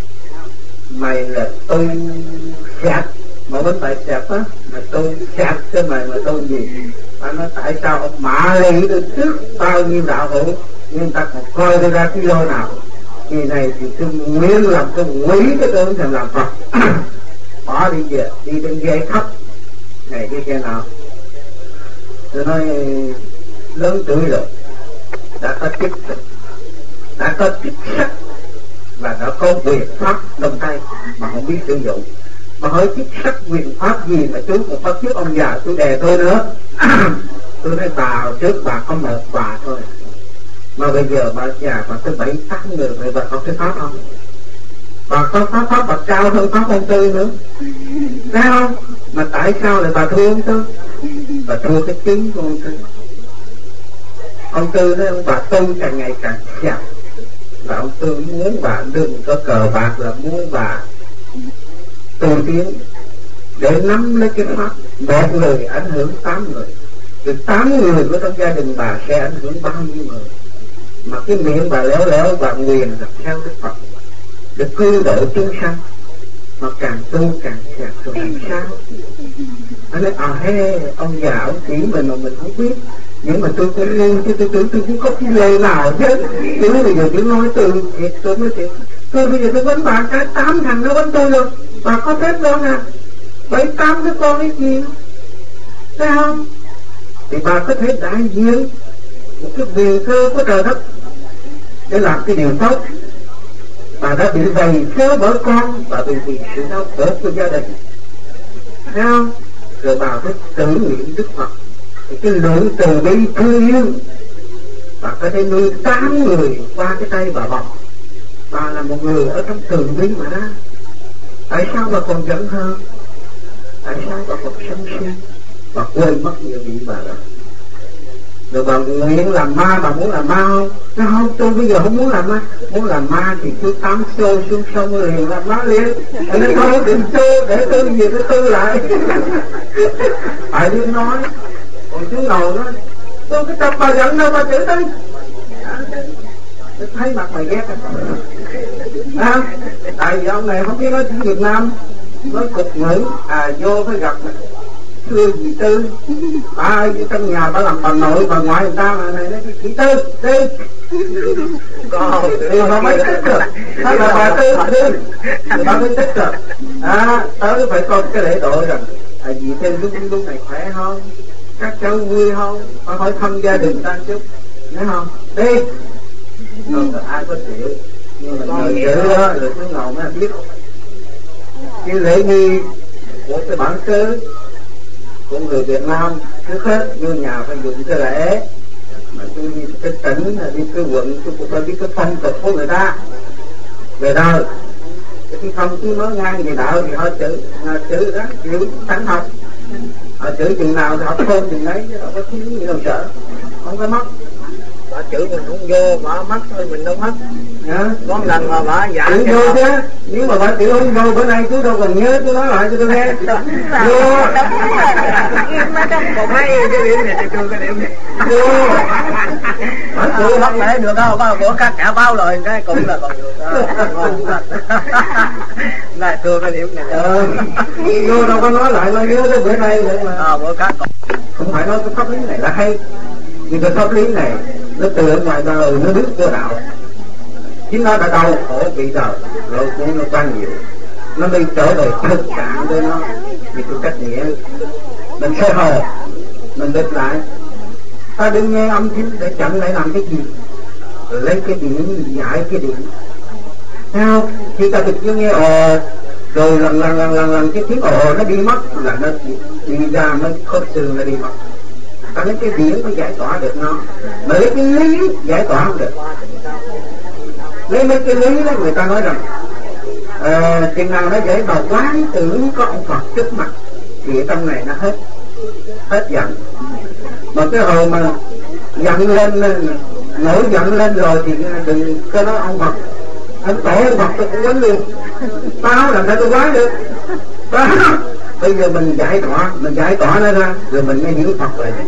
Speaker 2: Mày là tu sạch, mà vẫn phải sạch á, mà tu sạch chứ mày mà tu gì? Bà nói tại sao ông Mã Lị được trước bao nhiêu đạo hữu, nhưng ta còn coi tôi ra cái lô nào? Kỳ này thì tôi nguyện làm cái quỷ cái tôi thành làm Phật. Bỏ đi về, đi trên ghế khắp này cái kia nào. Tôi nói lớn tuổi rồi, đã có chức đã có chức sắc và đã có quyền pháp trong tay mà không biết sử dụng. Mà hỏi chức sắc quyền pháp gì mà chú một bắt trước ông già tôi đè tôi nữa. Tôi nói bà trước bà có một bà thôi, mà bây giờ bà già bà tới bảy tám người vậy, bà có cái pháp không? Bà có pháp pháp bà cao hơn pháp ông Tư nữa, thấy không? Mà tại sao lại bà thua ông Tư? Bà thua cái chính của ông Tư. Ông Tư nói ông bà tu càng ngày càng sạch, và ông Tư muốn bà đừng có cờ bạc, là muốn bà tu tiến để nắm lấy cái pháp. Một người ảnh hưởng tám người, từ tám người của trong gia đình bà sẽ ảnh hưởng bao nhiêu người. Mà cái miệng bà léo léo bà nguyền là theo cái Phật để cứu độ chúng sanh, mà càng tu càng sạch rồi làm sao? Anh nói à he, ông già ông chỉ mình mà mình không biết. Nhưng mà tôi có lưu chứ tôi tưởng tôi cũng có cái lời nào chứ. Tôi nói bây giờ tôi nói từ thiệt, tôi nói thiệt, tôi bây giờ tôi vấn bà cái tám thằng nó vấn tôi rồi, bà có phép đâu nè, bảy tám cái con cái gì thấy không? Thì bà có thể đại diện một cái quyền cơ của trời đất để làm cái điều tốt. Bà đã bị vầy kéo bởi con, bà bị vì sự đau khổ của gia đình, thấy không? Rồi bà phải tự nguyện Đức Phật thì cái lượng từ bi thương yêu, bà có thể nuôi tám người qua cái tay bà bọc. Bà là một người ở trong từ bi mà đó. Tại sao bà còn giận hơn? Tại sao bà còn sân si? Bà quên mất nhiều vị bà đó. Rồi bà nguyện làm ma, bà muốn làm ma không? Nó không, tôi bây giờ không muốn làm ma. Muốn làm ma thì cứ tắm xô xuống sông liền làm ma liền. Anh nói thôi đừng xô, để tư gì tôi tư lại. Phải đi nói. Còn chú ngồi nói tôi cứ tập bà giận đâu bà chửi tôi. Tôi thấy mặt mày ghét à, tại vì ông này không biết nói tiếng Việt Nam, nói cục ngữ. À vô phải gặp thưa dì Tư, bà trong nhà bà làm bà nội bà ngoại người ta mà này nói chị Tư Tư còn thì bà mới thích rồi, đó là bà Tư Tư bà mới thích rồi. À tới phải coi cái lễ độ rằng à, dì Tư lúc lúc này khỏe không, các cháu vui không, bà hỏi thăm gia đình ta chút, thấy không? Đi rồi ai có chịu, nhưng mà người giữ đó rồi cứ ngồi mới biết. Cái lễ nghi của cái bản xứ của người Việt Nam trước hết vô nhà phải dùng cái lễ, mà tôi đi cái tỉnh là đi cái quận tôi cũng phải biết cái phong tục của người ta về đời. Cái không cứ nói ngang về đạo thì họ chữ chữ đó chịu thẳng học, họ chữ chừng nào thì học thôn chừng đấy, chứ đâu có thứ gì đâu sợ, không có mất.
Speaker 4: Bà chữ mình không vô, bà mất thôi mình đâu mất.
Speaker 2: Dạ.
Speaker 4: Có lần mà bà dạ
Speaker 2: chữ vô chứ, nếu mà bà chữ không vô bữa nay chú đâu còn nhớ, chú nói lại cho tôi nghe. Vô.
Speaker 4: Im ở trong một hai cái điểm này tôi chưa cái điểm này.
Speaker 2: Vô.
Speaker 4: Bà chữ mất lẽ được đâu, bao bữa các cả bao lời cái cũng là còn được. Này thưa cái điểm này.
Speaker 2: Ờ. Vô đâu có nói lại, nó nhớ tới bữa nay vậy mà.
Speaker 4: À bữa các còn.
Speaker 2: Không phải nói cái pháp lý này là hay, nhưng cái pháp lý này nó từ ở ngoài đời nó biết vô đạo, chính nó đã đau khổ bị đời rồi cũng nó quan nhiều, nó đi trở về thực trạng với nó vì cái cách nghĩa mình sẽ hờ mình địch lại. Ta đừng nghe âm thanh để chặn lại làm cái gì, rồi lấy cái điện giải cái điện, thấy không? Khi ta thực nghe ồ rồi lần lần lần lần lần cái tiếng ồ nó đi mất là nó đi ra mới khớp xương nó đi mất.
Speaker 5: ta lấy cái điển mới giải tỏa được nó, mà lấy cái lý giải tỏa không được. Lấy mấy cái lý đó người ta nói rằng à, chừng nào nó dễ vào quán tưởng có ông Phật trước mặt thì trong này nó hết hết giận. Mà cái hồi mà giận lên, nổi giận lên rồi thì đừng có nói ông Phật, ông tổ ông Phật tôi cũng quấn luôn, tao làm sao tôi quán được đó. Bây giờ mình giải tỏa, mình giải tỏa nó ra rồi mình mới hiểu Phật lại.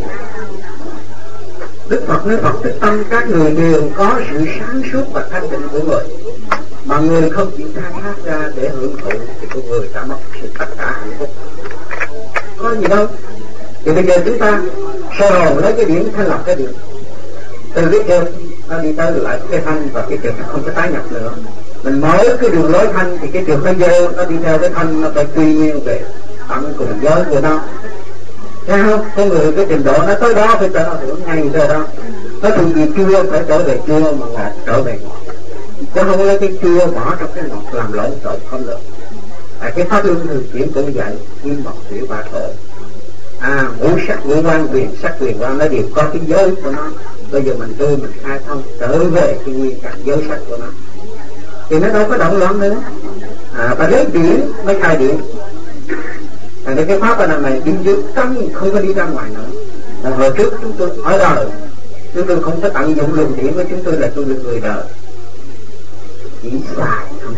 Speaker 5: Đức Phật nói Phật thích tâm các người đều có sự sáng suốt và thanh định của người, mà người không chịu khai thác ra để hưởng thụ thì con người đã mất sự tất cả hạnh phúc. Có gì đâu. Thì bây giờ chúng ta soi hồn lấy cái điểm thanh lọc cái điểm, từ cái chân nó đi tới lại cái thanh và cái trượt nó không có tái nhập nữa. Mình mở cái đường lối thanh thì cái trượt nó dơ, nó đi theo cái thanh, nó phải quy nguyên về tận cùng giới của nó. Thấy không? Có người cái trình độ nó tới đó phải cho nó hưởng ngay tới đó. Nó thường gì chua phải trở về chua, mà ngọt trở về ngọt. Chứ không lấy cái chua bỏ trong cái ngọt làm lộn xộn không được. À, cái pháp luân thường chuyển cũng vậy, nguyên mật tiểu ba tổ. À, ngũ sắc ngũ quan quyền sắc quyền quan nó đều có cái giới của nó. Bây giờ mình tu mình khai thông trở về cái nguyên căn giới sắc của nó thì nó đâu có động loạn nữa. À, và lấy điển mới khai điển. Thành ra cái pháp ở đằng này đi dưới cấm không có đi ra ngoài nữa. Là hồi trước chúng tôi ở đời, chúng tôi không có tận dụng luồng điển của chúng tôi là tôi là người đời, chỉ xài không.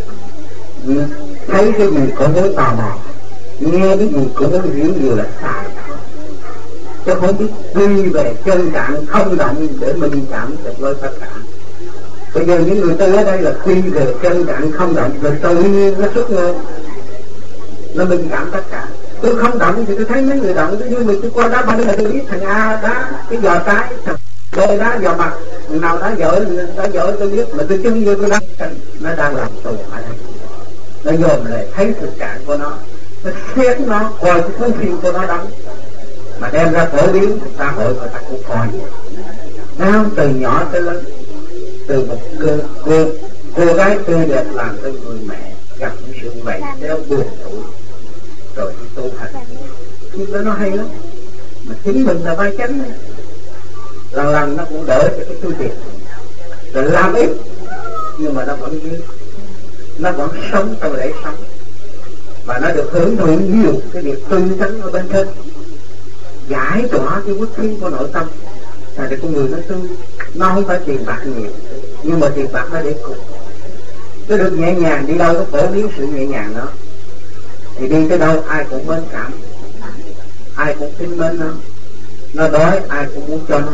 Speaker 5: Thấy cái gì cũng muốn tò mò, nghe cái gì cũng muốn hiểu nhiều là xài thôi, chứ không biết quy về chân trạng không động để mình cảm được với tất cả. Bây giờ những người tu ở đây là quy về chân trạng không động, rồi tự nhiên nó xuất ngôn, nó mình cảm tất cả. Tôi không động thì tôi thấy mấy người động, tôi như mình tôi qua đá banh là tôi biết thằng A đá cái giò trái, thằng B đá giò mặt, nào đá dở đá dở tôi biết, mà tôi chứng như tôi đá nó đang làm tù ở đây. Nó dồn lại thấy thực trạng của nó, nó xét nó coi cái cuốn phim của nó đóng, mà đem ra phổ biến xã hội người ta cũng coi. Nó từ nhỏ tới lớn, từ một cô, cô, cô gái tươi đẹp làm tới người mẹ gặp những sự mày đeo buồn tuổi rồi đi tu hành. Nhưng đó nó hay lắm, mà chính mình là vai chánh này. Lần lần nó cũng đỡ cho cái tu tiền, rồi làm ít nhưng mà nó vẫn như nó vẫn sống trong lễ sống, và nó được hưởng thụ nhiều cái việc tư tấn ở bên trên, giải tỏa cái uất khí của nội tâm. Thành ra con người nó tu, nó không phải tiền bạc nhiều, nhưng mà tiền bạc nó để cùng. Nó được nhẹ nhàng, đi đâu nó phổ biến sự nhẹ nhàng đó, thì đi tới đâu ai cũng mến cảm, ai cũng kính mến nó. Nó đói ai cũng muốn cho nó.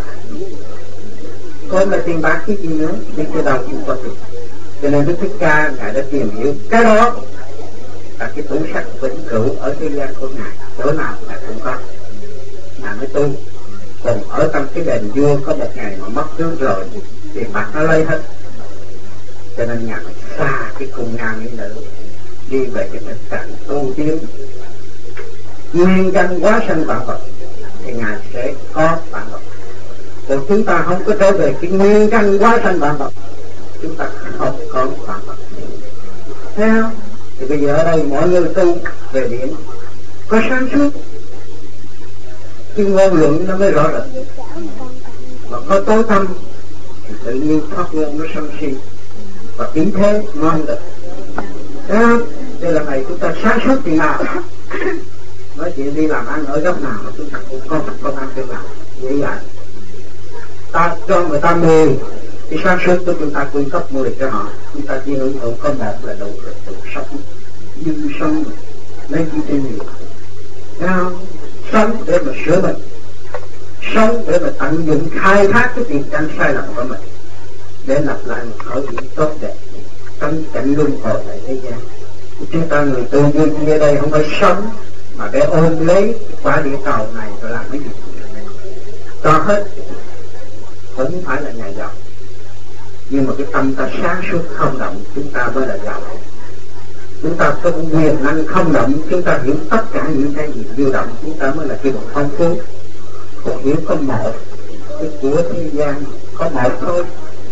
Speaker 5: Còn là tiền bạc cái gì nữa, đi tới đâu cũng có tiền. Cho nên Đức Thích Ca Ngài đã tìm hiểu cái đó là cái tủ sắt vĩnh cửu ở thế gian của Ngài, chỗ nào Ngài cũng có. Ngài mới tu. Còn ở trong cái đền vua có một ngày mà mất tướng rồi, tiền bạc nó lấy hết. Cho nên Ngài phải xa cái cung ngang ấy nữa, đi về cái thực trạng tu tiến nguyên căn hóa sanh vạn vật, thì Ngài sẽ có vạn vật. Còn chúng ta không có trở về cái nguyên căn hóa sanh vạn vật, chúng ta không có vạn vật. Thấy không? Thì bây giờ ở đây mọi người tu về điểm có sáng suốt, cái ngôn luận nó mới rõ rệt. Mà có tối tâm thì tự nhiên phát ngôn nó sân si, và ý thế nó không được. Thấy không? Đây là ngày chúng ta sáng suốt thì nào nói chuyện đi làm ăn ở góc nào mà chúng ta cũng có công ăn việc làm. Vậy vậy ta cho người ta mười cái sáng suốt của chúng ta cung cấp mười cho họ, chúng ta chỉ hưởng thụ có một là đủ để tự sống. Nhưng sống lấy chi trên nhiều. Thấy không? Sống để mà sửa mình, sống để mà tận dụng khai thác cái tiền căn sai lầm của mình, để lập lại một khởi điểm tốt đẹp trong cảnh luân hồi tại thế gian. Chúng ta người tu như ở đây không phải sống mà để ôm lấy quả địa cầu này rồi làm cái gì cho hết, cũng phải là nhà giàu. Nhưng mà cái tâm ta sáng suốt không động, chúng ta mới là giàu. Chúng ta có quyền năng không động, chúng ta hiểu tất cả những cái gì vô động, chúng ta mới là cái một phong phú. Còn hiểu có một cái của thế gian có một thôi,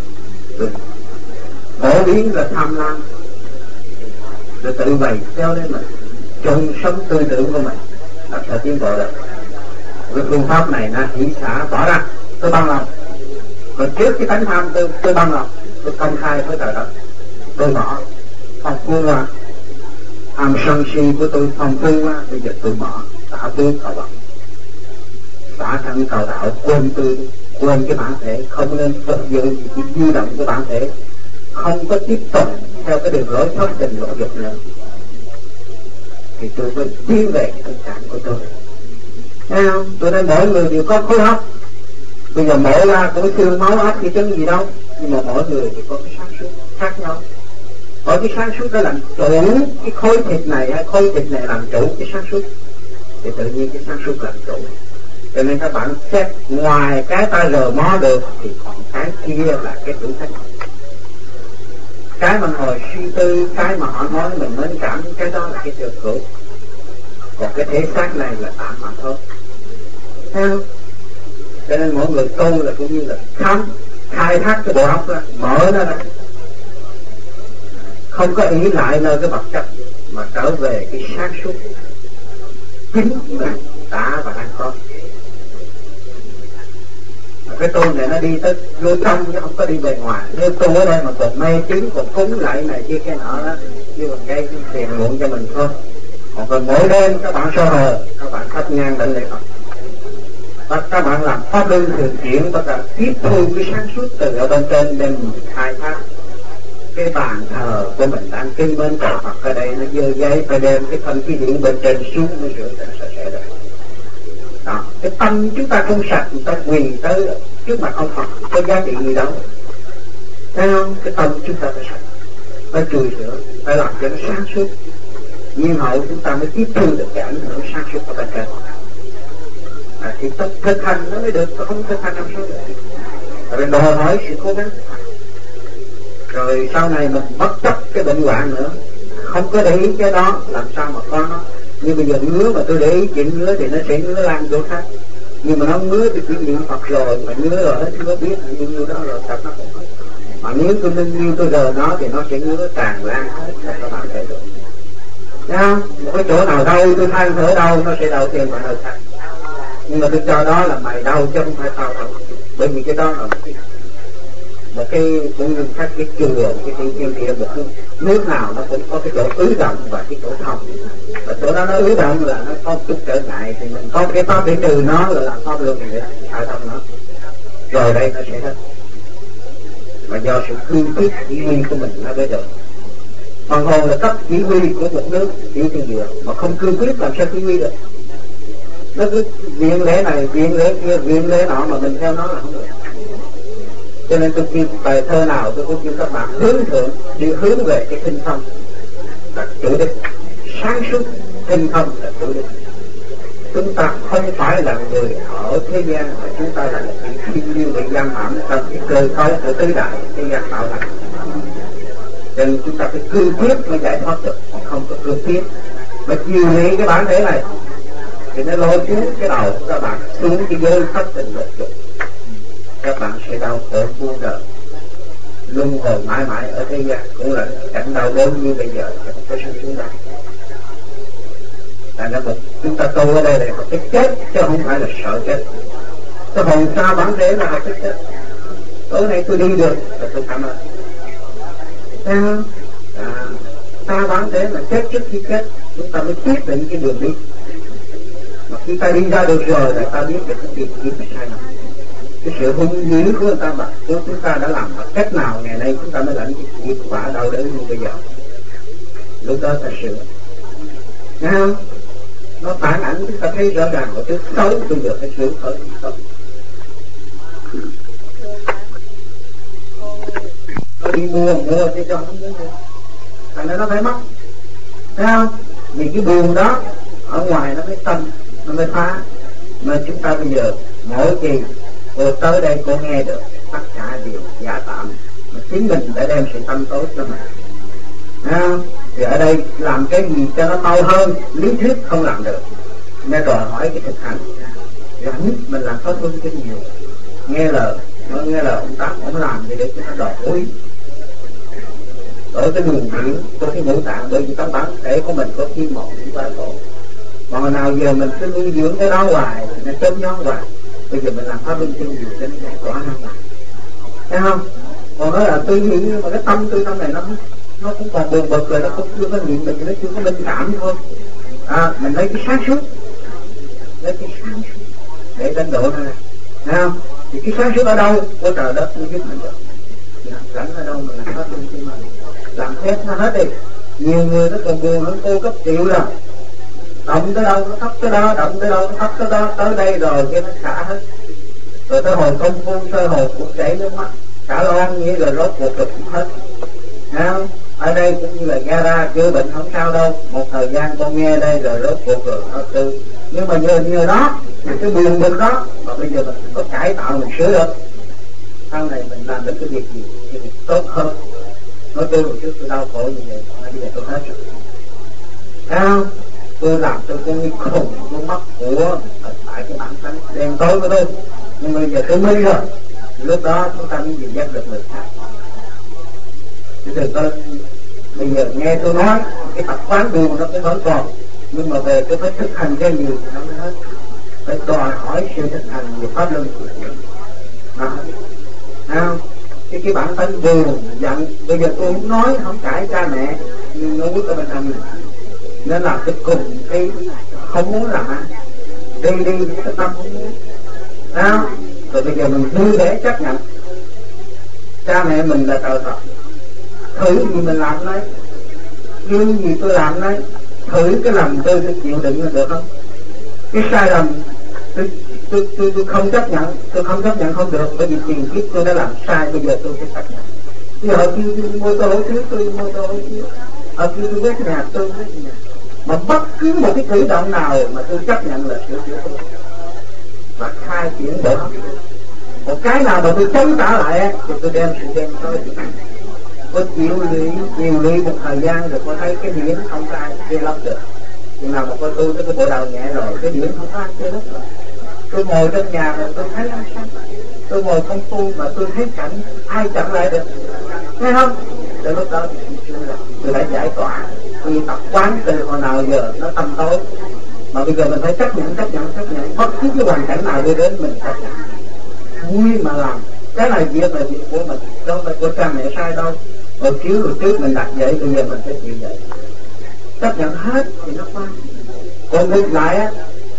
Speaker 5: phổ biến là tham lam, rồi tự bày theo lên mình, chung sống tư tưởng của mình, làm sao tiến bộ được. Cái phương pháp này nó hỷ xả bỏ ra, tôi bằng lòng. Còn trước cái tánh tham tôi tôi bằng lòng, tôi công khai với trời đất, tôi bỏ, không buông qua. Tham sân si của tôi không buông qua, bây giờ tôi bỏ, xả tôi cầu đạo, xả thân cầu đạo, quên tôi, quên cái bản thể, không nên vận dụng cái di động của bản thể, không có tiếp tục theo cái đường lối thoát tình lỗ dục nữa, thì tôi mới tiến về cái thực trạng của tôi. Thấy không? Tôi nói mỗi người đều có khối óc, bây giờ mổ ra cũng xương máu óc gì chứ gì đâu, nhưng mà mỗi người thì có cái sáng suốt khác nhau. Có cái sáng suốt đó làm chủ cái khối thịt này hay khối thịt này làm chủ cái sáng suốt, thì tự nhiên cái sáng suốt làm chủ. Cho nên các bạn xét ngoài cái ta rờ mó được thì còn cái kia là cái thử thách. Cái mà ngồi suy tư, cái mà họ nói mình mến cảm, cái đó là cái trường cửu. Còn cái thể xác này là tạm mà thôi. Thấy không? Cho nên mỗi người tu là cũng như là khám, khai thác cái bộ óc ra, mở nó ra, không có ý lại nơi cái vật chất mà trở về cái sáng suốt chính là đã và đang có. Cái tu này nó đi tới vô trong chứ không có đi bề ngoài. Nếu tu ở đây mà còn mê tín, còn cúng lại này kia cái nọ đó, chứ còn gây cái tiền muộn cho mình thôi. Còn còn mỗi đêm các bạn soi hờ, các bạn thắp nhang định lễ Phật, và các bạn làm pháp luân thường chuyển, và các tiếp thu cái sáng suốt từ ở bên trên để mình khai thác. Cái bàn thờ của mình đang kinh bên cầu Phật ở đây nó dơ giấy, phải đem cái thân khí điển bên trên xuống mới rửa sạch sạch sẽ được. Đó, cái tâm chúng ta không sạch, chúng ta quỳ tới trước mặt ông Phật có giá trị gì đâu. Thấy không? Cái tâm chúng ta phải sạch, phải chùi rửa, phải làm cho nó sáng suốt. Nhiên hậu chúng ta mới tiếp thu được cái ảnh hưởng sáng suốt của bên trên. À, thì tất thực hành nó mới được, không thực hành làm sao được. Rồi đòi hỏi sự cố gắng. Rồi sau này mình bất chấp cái bệnh hoạn nữa, không có để ý cái đó, làm sao mà có nó. Nhưng bây giờ ngứa mà tôi để ý chuyện ngứa thì nó sẽ ngứa lan chỗ khác. Nhưng mà nó ngứa thì chỉ niệm Phật rồi, mà ngứa rồi hết ngứa biết như như đó rồi thật nó không có. Mà nếu tôi nên như tôi rờ nó thì nó sẽ ngứa tràn lan hết, là các bạn thấy được. Thấy không? Một cái chỗ nào đau tôi than thở đau, nó sẽ đau thêm vào nơi khác. Nhưng mà tôi cho đó là mày đau chứ không phải tao đâu. Bởi vì cái đó là một cái một cái cũng như các cái chùa, cái thiên thiên địa, một cái nước nào nó cũng có cái chỗ ứ động và cái chỗ thông. Và chỗ đó nó ứ động là nó có chút trở ngại, thì mình có cái pháp để trừ nó, là làm pháp luân để khai thông nó. Rồi đây nó sẽ hết. Mà do sự cương quyết chỉ huy của mình nó mới được. Hoàng hồn là cấp chỉ huy của một nước chỉ thiên địa, mà không cương quyết làm sao chỉ huy được. Nó cứ viện lễ này, viện lễ kia, viện lễ nọ mà mình theo nó là không được. Cho nên tôi kêu bài thơ nào tôi cũng kêu các bạn hướng thượng, đi hướng về cái tinh thông là chủ đích, sáng suốt tinh thông là chủ đích. Chúng ta không phải là người ở thế gian, mà chúng ta là những thiên liêng bị giam hãm trong cái cơ cấu của tứ đại thế gian tạo thành. Cho nên chúng ta phải cương quyết mới giải thoát được, còn không có cương quyết mà chiều lý cái bản thể này thì nó lôi xuống cái đầu của các bạn xuống cái giới thất tình lục dục. Các bạn sẽ đau khổ muôn đời, luân hồi mãi mãi ở thế gian, cũng là cảnh đau đớn như bây giờ không có sự xuống đây. Tại nên chúng ta tu ở đây là học cái chết chứ không phải là sợ chết. Cái hồn xa bản thể là học cái chết. Tối nay tôi đi được là tôi cảm ơn. Thấy không? À, xa bản thể là chết trước khi chết, chúng ta mới quyết định cái đường đi. Mà khi ta đi ra được rồi là ta biết được cái việc gì phải sai lầm. Cái sự hung dữ của người ta mà của chúng ta đã làm bằng cách nào ngày nay chúng ta mới lãnh cái quả đau đớn như bây giờ. Lúc đó ta sửa. Nghe không? Nó phản ảnh chúng ta thấy rõ ràng ở trước xấu tôi được cái sửa ở xấu. Nó đi mua mua chứ cho không muốn mua. Thành ra nó phải mất. Thấy không? Vì cái buồn đó ở ngoài nó mới tâm, nó mới phá. Mà chúng ta bây giờ mỗi kỳ cô tới đây cô nghe được tất cả điều giả tạm, mà chính mình đã đem sự tâm tối cho mình. À, thì ở đây làm cái gì cho nó mau hơn, lý thuyết không làm được, nên đòi hỏi cái thực hành. Rồi nhất mình làm pháp luân cho nhiều, nghe lời, nó nghe lời ông Tám, ông làm thì để cho nó đòi úi. Ở cái đường biển, có cái ngũ tạng, bởi vì các bạn thể của mình có kim một, chúng ta có Còn hồi nào giờ mình cứ nuôi dưỡng cái đó hoài thì nó chớp nhón hoài. Bây giờ mình làm pháp luân chuyên gì cho nó giải tỏa ra lại, thấy không? Còn nói là tôi nghĩ mà cái tâm tôi tâm này nó nó cũng còn buồn bực rồi, nó cũng chưa có niệm mình, nó chưa có linh cảm thôi. À, mình lấy cái sáng suốt, lấy cái sáng suốt để đánh độ này, thấy không? Thì cái sáng suốt ở đâu có trời đất nó giúp mình được. Làm cảnh ở đâu mình làm pháp luân chuyên mình làm hết nó hết đi. Nhiều người nó còn buồn hơn cô cấp triệu rồi, động tới đâu nó thấp tới đó, động tới đâu nó thấp tới đó, tới đây rồi kia nó xả hết. Rồi tới hồi công phu sơ hồ cũng chảy nước mắt, xả loan nghĩa rồi rốt cuộc cũng hết. Thấy không? Ở đây cũng như là gara chữa bệnh không sao đâu, một thời gian con nghe đây rồi rốt cuộc rồi nó tư. Nhưng mà nhờ nhờ đó, cái buồn bực đó, mà bây giờ mình có cải tạo mình sửa được. Sau này mình làm được cái việc gì, cái việc tốt hơn. Nói tôi hồi trước tôi đau khổ như vậy, bây giờ tôi hết rồi. Thấy không? Tôi làm tôi cũng như khùng, tôi mất của tại cái bản tánh đen tối của tôi. Nhưng bây giờ tôi mới rồi, lúc đó chúng ta mới nhìn giác được người khác. Chứ đừng có bây giờ nghe tôi nói cái tập quán buồn nó cũng vẫn còn, nhưng mà về tôi phải thực hành cho nhiều thì nó mới hết. Phải đòi hỏi sự thực hành về pháp luân của mình. Đó, không? Cái cái bản thân buồn giận, bây giờ tôi không nói không cãi cha mẹ, nhưng nó biết cái bản thân này. Nên là cái cùng cái không muốn làm ăn, đi đi cái tâm không muốn. Đó, rồi bây giờ mình vui vẻ chấp nhận. Cha mẹ mình là trời Phật, thử gì mình làm đấy, yêu gì tôi làm đấy, thử cái lầm tôi tôi chịu đựng được không? Cái sai lầm tôi tôi tôi tôi không chấp nhận, tôi không chấp nhận không được, bởi vì tiền kiếp tôi đã làm sai, bây giờ tôi phải chấp nhận. Bây giờ khi tôi mua tô thiếu tôi mua tô thiếu, ở khi tôi ghét nhà tôi ghét nhà, mà bất cứ một cái cử động nào mà tôi chấp nhận là sửa chữa tôi và khai triển bộ hấp. Một cái nào mà tôi chống trả lại thì tôi đem sự đem tới. Có chịu lụy, chịu lụy một thời gian rồi có thấy cái điển không có ai chơi lắm được. Nhưng nào mà có tôi tới cái bộ đầu nhẹ rồi, cái điển không có ai chơi lắm rồi. Tôi ngồi trong nhà mà tôi thấy ăn sáng, tôi ngồi công phu mà tôi thấy cảnh ai chặn lại được, thấy không? Từ lúc đó tôi phải giải tỏa. Vì tập quán từ hồi nào giờ nó tâm tối, mà bây giờ mình phải chấp nhận, chấp nhận, chấp nhận. Bất cứ cái hoàn cảnh nào đưa đến mình chấp nhận, vui mà làm. Cái này việc là việc của mình, đâu phải của cha mẹ sai đâu. Rồi chiếu rồi trước mình đặt vậy, bây giờ mình phải chịu vậy. Chấp nhận hết thì nó qua. Còn ngược lại á,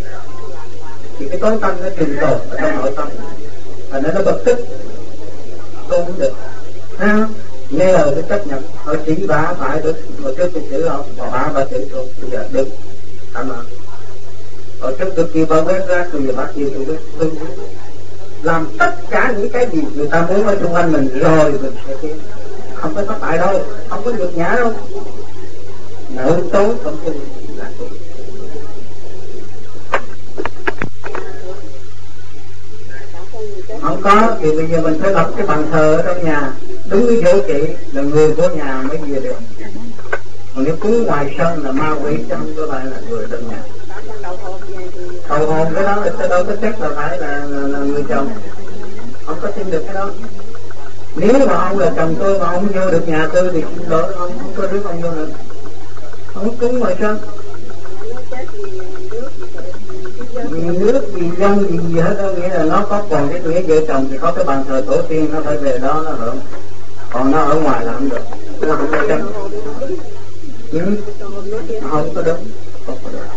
Speaker 5: thì cái tối tâm nó trình tồn ở trong nội tâm, và nó nó bật tức, tôi không được. Ha? Nghe lời tôi chấp nhận, họ chỉ bả phải được, hồi trước tôi chữ không, họ bả bả chữ tôi, bây giờ đừng, cảm ơn. Hồi trước tôi kêu bả quét ra, bây giờ bả kêu tôi biết, tôi biết. Làm tất cả những cái gì người ta muốn ở xung quanh mình rồi mình sẽ biết. Không có thất bại đâu, không có nhục nhã đâu. Nợ tối không tin là tôi. Không có thì bây giờ mình phải lập cái bàn thờ ở trong nhà, đứng với chỗ chị là người của nhà mới về được. Còn nếu cúng ngoài sân là ma quỷ chứ không có phải là người trong nhà. Cầu hồn cái đó là đâu có chắc là phải là, là, là người chồng, không có tin được cái đó. Nếu mà ông là chồng tôi mà ông vô được nhà tôi thì xin lỗi ông, không có rước ông vô nữa. Không cúng ngoài sân. Vì nước, vì dân, vì gì hết đó, nghĩa là nó có còn cái tuổi vợ chồng thì có cái bàn thờ tổ tiên, nó phải về đó nó hưởng. Còn nó ở ngoài là không được, nó không có chân. Ừ. Không có đúng, không có đúng.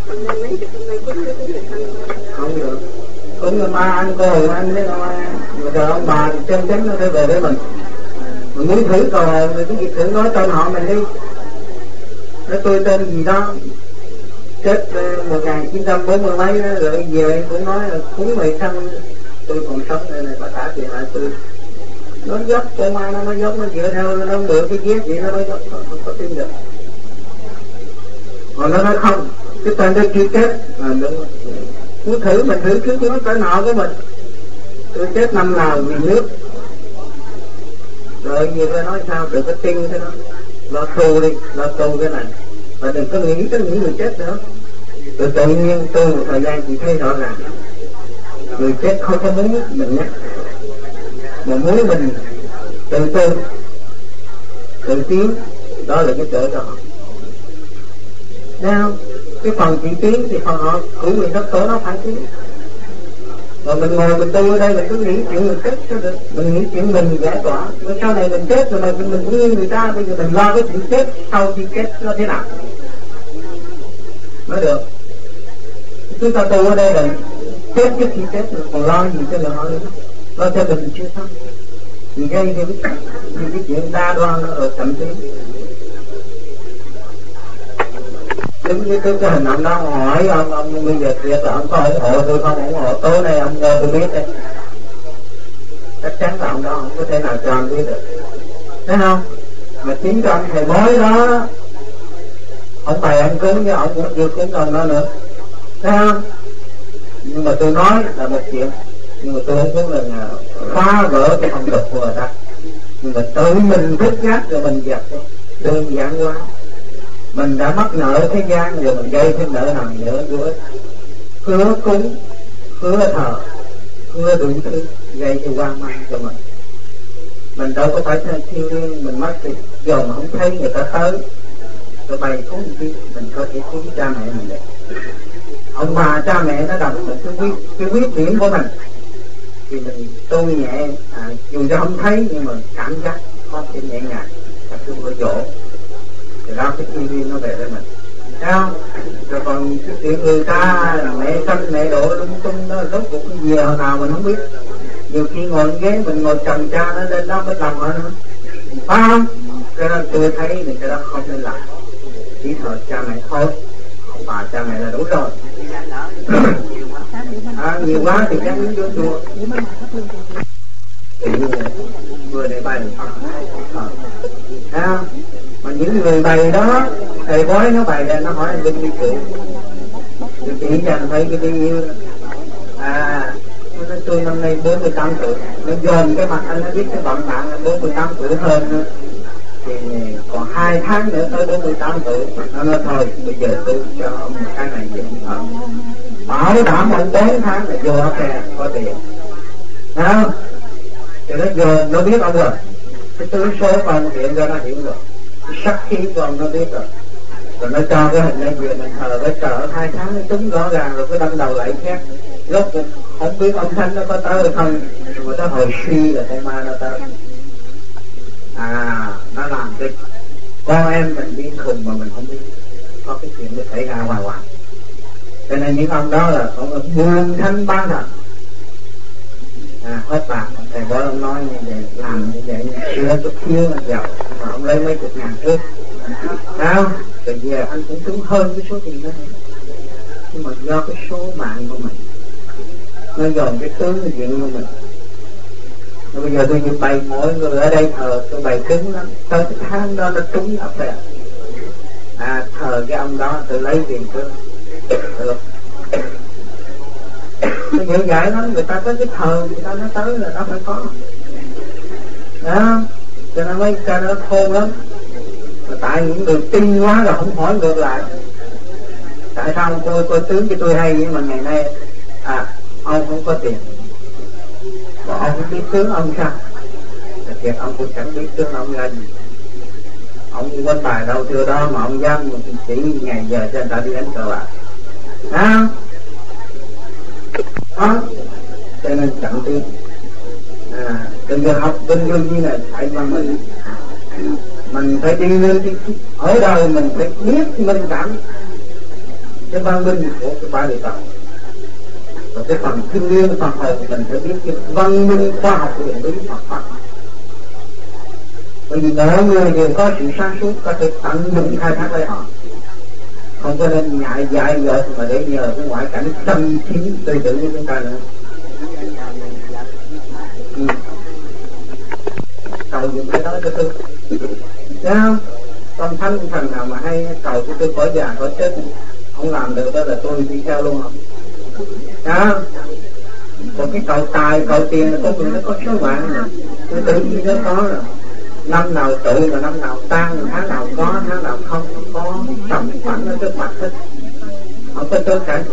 Speaker 5: Không được. Cũng như ma ăn cô, ăn đấy đâu ai. Rồi giờ ông bà thì chân chánh nó phải về với mình. Mình muốn thử cầu hồn thì cái việc thử nói tên họ mình đi. Nói tôi tên gì đó, chết một nghìn chín trăm bốn mươi mấy rồi về cũng nói là cúng mày sanh, tôi còn sống đây này, bà trả tiền lại tôi. Nó dốc, con ma nó mới dốc, nó dựa theo nó được cái ghét gì nó mới dốc, không, không có tin được. Còn nó nói không, cái tên đó chưa chết, à đúng. Muốn thử mình thử trước nó cỡ nọ của mình. Tôi chết năm nào vì nước. Rồi nhiều người nói sao, đừng có tin thế đó. Lo tu đi, lo tu cái này. Và đừng có nghĩ tới những người chết nữa. Rồi tự nhiên tu một thời gian chỉ thấy rõ ràng. Người chết không có muốn mình nhắc, mà muốn mình tự tu, tự tiến. Đó là cái chỗ cho họ. Thấy không? Cái phần chỉ tiến thì phần họ cử quyền đất tổ nó phải tiến. Rồi mình ngồi mình tu ở đây mình cứ nghĩ chuyện mình chết cho được, mình nghĩ chuyện mình giải tỏa. Rồi sau này mình chết rồi mà mình cũng như người ta, bây giờ mình lo cái chuyện chết sau khi chết nó thế nào mới được. Chúng ta tu ở đây là chết trước khi chết rồi còn lo gì cho người họ nữa, lo cho mình chưa xong thì gây thêm những cái chuyện đa đoan rồi thậm chí giống như cái, cái hình ảnh đó hỏi ông ông bây giờ thiệt là ông có ủng hộ tôi không ủng hộ, tối nay ông ngồi tôi biết đây, chắc chắn là ông đó không có thể nào cho ông biết được, thấy không? Mà chính cho anh thầy bói đó ông bày ông cúng với ông cũng chưa cúng ông đó nữa, thấy không? Nhưng mà tôi nói là một chuyện, nhưng mà tôi không muốn là phá vỡ cái phong tục của người ta, nhưng mà tự mình thức giác rồi mình dẹp đi, đơn giản quá. Mình đã mắc nợ thế gian rồi mình gây thêm nợ nần nữa nữa, hứa cúng, hứa thờ, hứa đủ thứ gây cho hoang mang cho mình. Mình đâu có phải thiên liêng mình mất thì giờ mà không thấy người ta tới rồi bày cúng gì mình có thể cúng cha mẹ mình được. Ông bà cha mẹ nó đọc một cái quyết cái quyết điểm của mình thì mình tu nhẹ, à, dù cho không thấy nhưng mà cảm giác có thể nhẹ nhàng, tập trung ở chỗ thì đó cái thiên nhiên nó về với mình, thấy không? Rồi còn cái chuyện người ta là mẹ sanh mẹ độ lung tung đó rốt cuộc cái gì hồi nào mình không biết. Nhiều khi ngồi ghế mình ngồi chồng cha nó lên đó mới làm ở nữa, phải không? Cho nên tôi thấy thì cái đó không nên làm, chỉ thờ cha mẹ thôi, ông bà cha mẹ là đủ rồi. À, nhiều quá thì chắc vô chùa thì vừa để bày à, mà những người bày đó thầy bói nó bày ra nó hỏi anh Vinh đi chữ thì chỉ cho anh thấy cái bao nhiêu à nó nói tôi năm nay bốn mươi tám tuổi, nó dồn cái mặt anh nó biết cái bọn bạn là bốn mươi tám tuổi hơn nữa. Thì còn hai tháng nữa tới bốn mươi tám tuổi nó nói thôi bây giờ tôi cho ông cái này về ông bảo đảm ông bốn tháng là vô ở kè có tiền, thấy không? Thì nó vô nó biết ông rồi, cái tướng số của ông hiện ra nó hiểu rồi, cái sắc khí của ông nó biết rồi, rồi nó cho cái hình này về mình thờ với chờ hai tháng nó trúng rõ ràng rồi cái đâm đầu lại khác, lúc không biết ông Thánh nó có tới hay không, mà nó hồi suy là con ma nó tới. À, nó làm cái con em mình điên khùng mà mình không biết, có cái chuyện nó xảy ra hoài hoài. Cho nên những ông đó là ông buông thanh ban thật. À, hết bạc, thầy bói ông nói như vậy, làm như vậy, sửa chút xíu là giàu, mà ông lấy mấy chục ngàn trước. Sao? Rồi giờ anh cũng trúng hơn cái số tiền đó. Nhưng mà do cái số mạng của mình, nó dồn cái tướng cái chuyện của mình. Rồi bây giờ tôi như bày mỗi người ở đây thờ, tôi bày cứng lắm, tới cái tháng đó nó trúng ập về. À, thờ cái ông đó tôi lấy tiền trước. Được. Tôi dễ dãi nói người ta có cái thờ, người ta nói tới là nó phải có. Đó, cho nên mấy ca nó khôn lắm. Mà tại những người tin quá rồi không hỏi ngược lại. Tại sao ông coi, coi tướng cho tôi hay nhưng mà ngày nay à, ông không có tiền. Và ông không biết tướng ông sao? Thật ra ông cũng chẳng biết tướng ông là gì. Ông đi quên bài đâu chưa đó mà ông dám chỉ ngày giờ cho người ta đi đánh cờ bạc. Đó. Đó. Cho nên chẳng tin. À, đừng có học bên dương như này phải mà mình mình phải đi lên đi ở đời mình phải biết minh cảm cái văn minh của cái ba đời tập. Và cái phần kinh liên phần hồn mình phải biết cái văn minh khoa học huyền bí Phật Pháp. Bởi vì mọi người đều có sự sáng suốt, có thể tận dụng khai thác với họ, không có nên ngại dại dột mà để nhờ cái ngoại cảnh xâm chiếm tư tưởng của chúng ta nữa. Ừ. Cầu dùng cái đó cho tôi, thấy không? Con thánh thần nào mà hay cầu cho tôi khỏi già khỏi chết không làm được đó là tôi đi theo luôn không? Đó. Còn cái cầu tài cầu tiền là con người nó có số mạng mà tôi tự nhiên nó có rồi. Năm nào tự mà năm nào tan, tháng nào có, tháng nào không có, trầm phẳng nó trước mặt hết, không có chối cãi.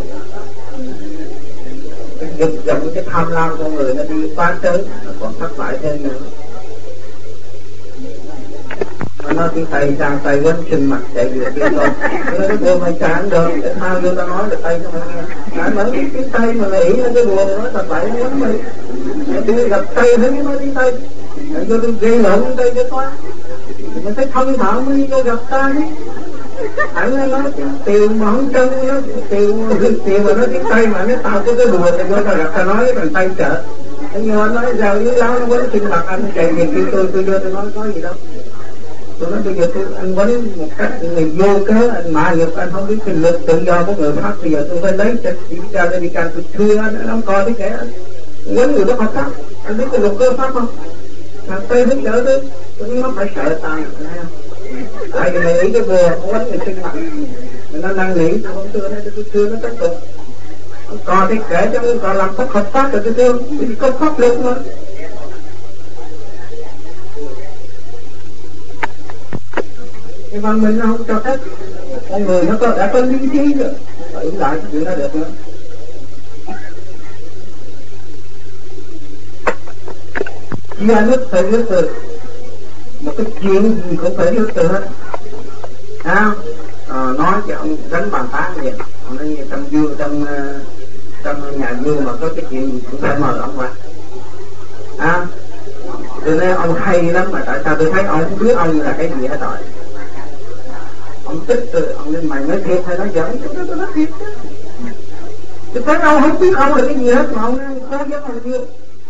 Speaker 5: Dùng dùng cái tham lam con người nó đi quá trớn, nó còn thất bại thêm nữa. nói tiếng Tây sang Tây quấn sinh mặt chạy về kia thôi. Nó nói cô mày chán được, để sao vô ta nói được Tây cho mày nghe. Tại mới biết tiếng Tây mà mày ý nó cái đùa nói là Tây quấn mày. Tôi gặp Tây thấy nói tiếng Tây. Để cho tôi gây lộn Tây cho quá. Mình thấy thân thạo mới vô gặp ta chứ. Anh nói tiều mà không chân, nó tiều tiều mà nói tiếng Tây mà nói tao có cái đùa thì vô tao gặp ta nói bằng Tây sợ. Nhưng anh nói sao dưới láo nó quấn sinh mặt anh chạy về kêu tôi, tôi vô tôi nói có gì đâu. Tôi nói bây giờ tôi anh quấn một cách người vô cớ anh mạ nghiệp anh không biết cái lực tự do của người Pháp, bây giờ tôi phải lấy cho đi ra đây đi ra tôi thưa anh, anh không coi cái kẻ anh quấn người đó Phật Pháp, anh biết cái luật cơ Pháp không? Thằng Tây thích đỡ tôi, tôi nói nó phải sợ tao, tại vì mày nghĩ cái vừa không quấn người sinh mặt, nó đang nghĩ tôi không thưa nó, tôi thưa nó tất tục. Còn thì kể cho mình còn làm bất hợp pháp rồi tôi thưa, vì có pháp luật mà. cái văn minh nó không cho phép con người nó có đã có lý trí rồi phải ứng lại cái chuyện đó được nữa. Chia nước từ nước từ một cái chuyện gì cũng phải nước từ hết à, à, nói cho ông đánh bàn tán vậy ông nói trong vua trong trong nhà vua mà có cái chuyện gì cũng phải mời ông qua à, tôi nói ông hay lắm mà tại sao tôi thấy ông không biết ông là cái gì hết rồi. Ông tức rồi ông lên mày nói thiệt hay nói giỡn, tôi nói thiệt chứ. Tôi thấy ông không biết ông là cái gì hết mà ông nói cố gắng ông chưa.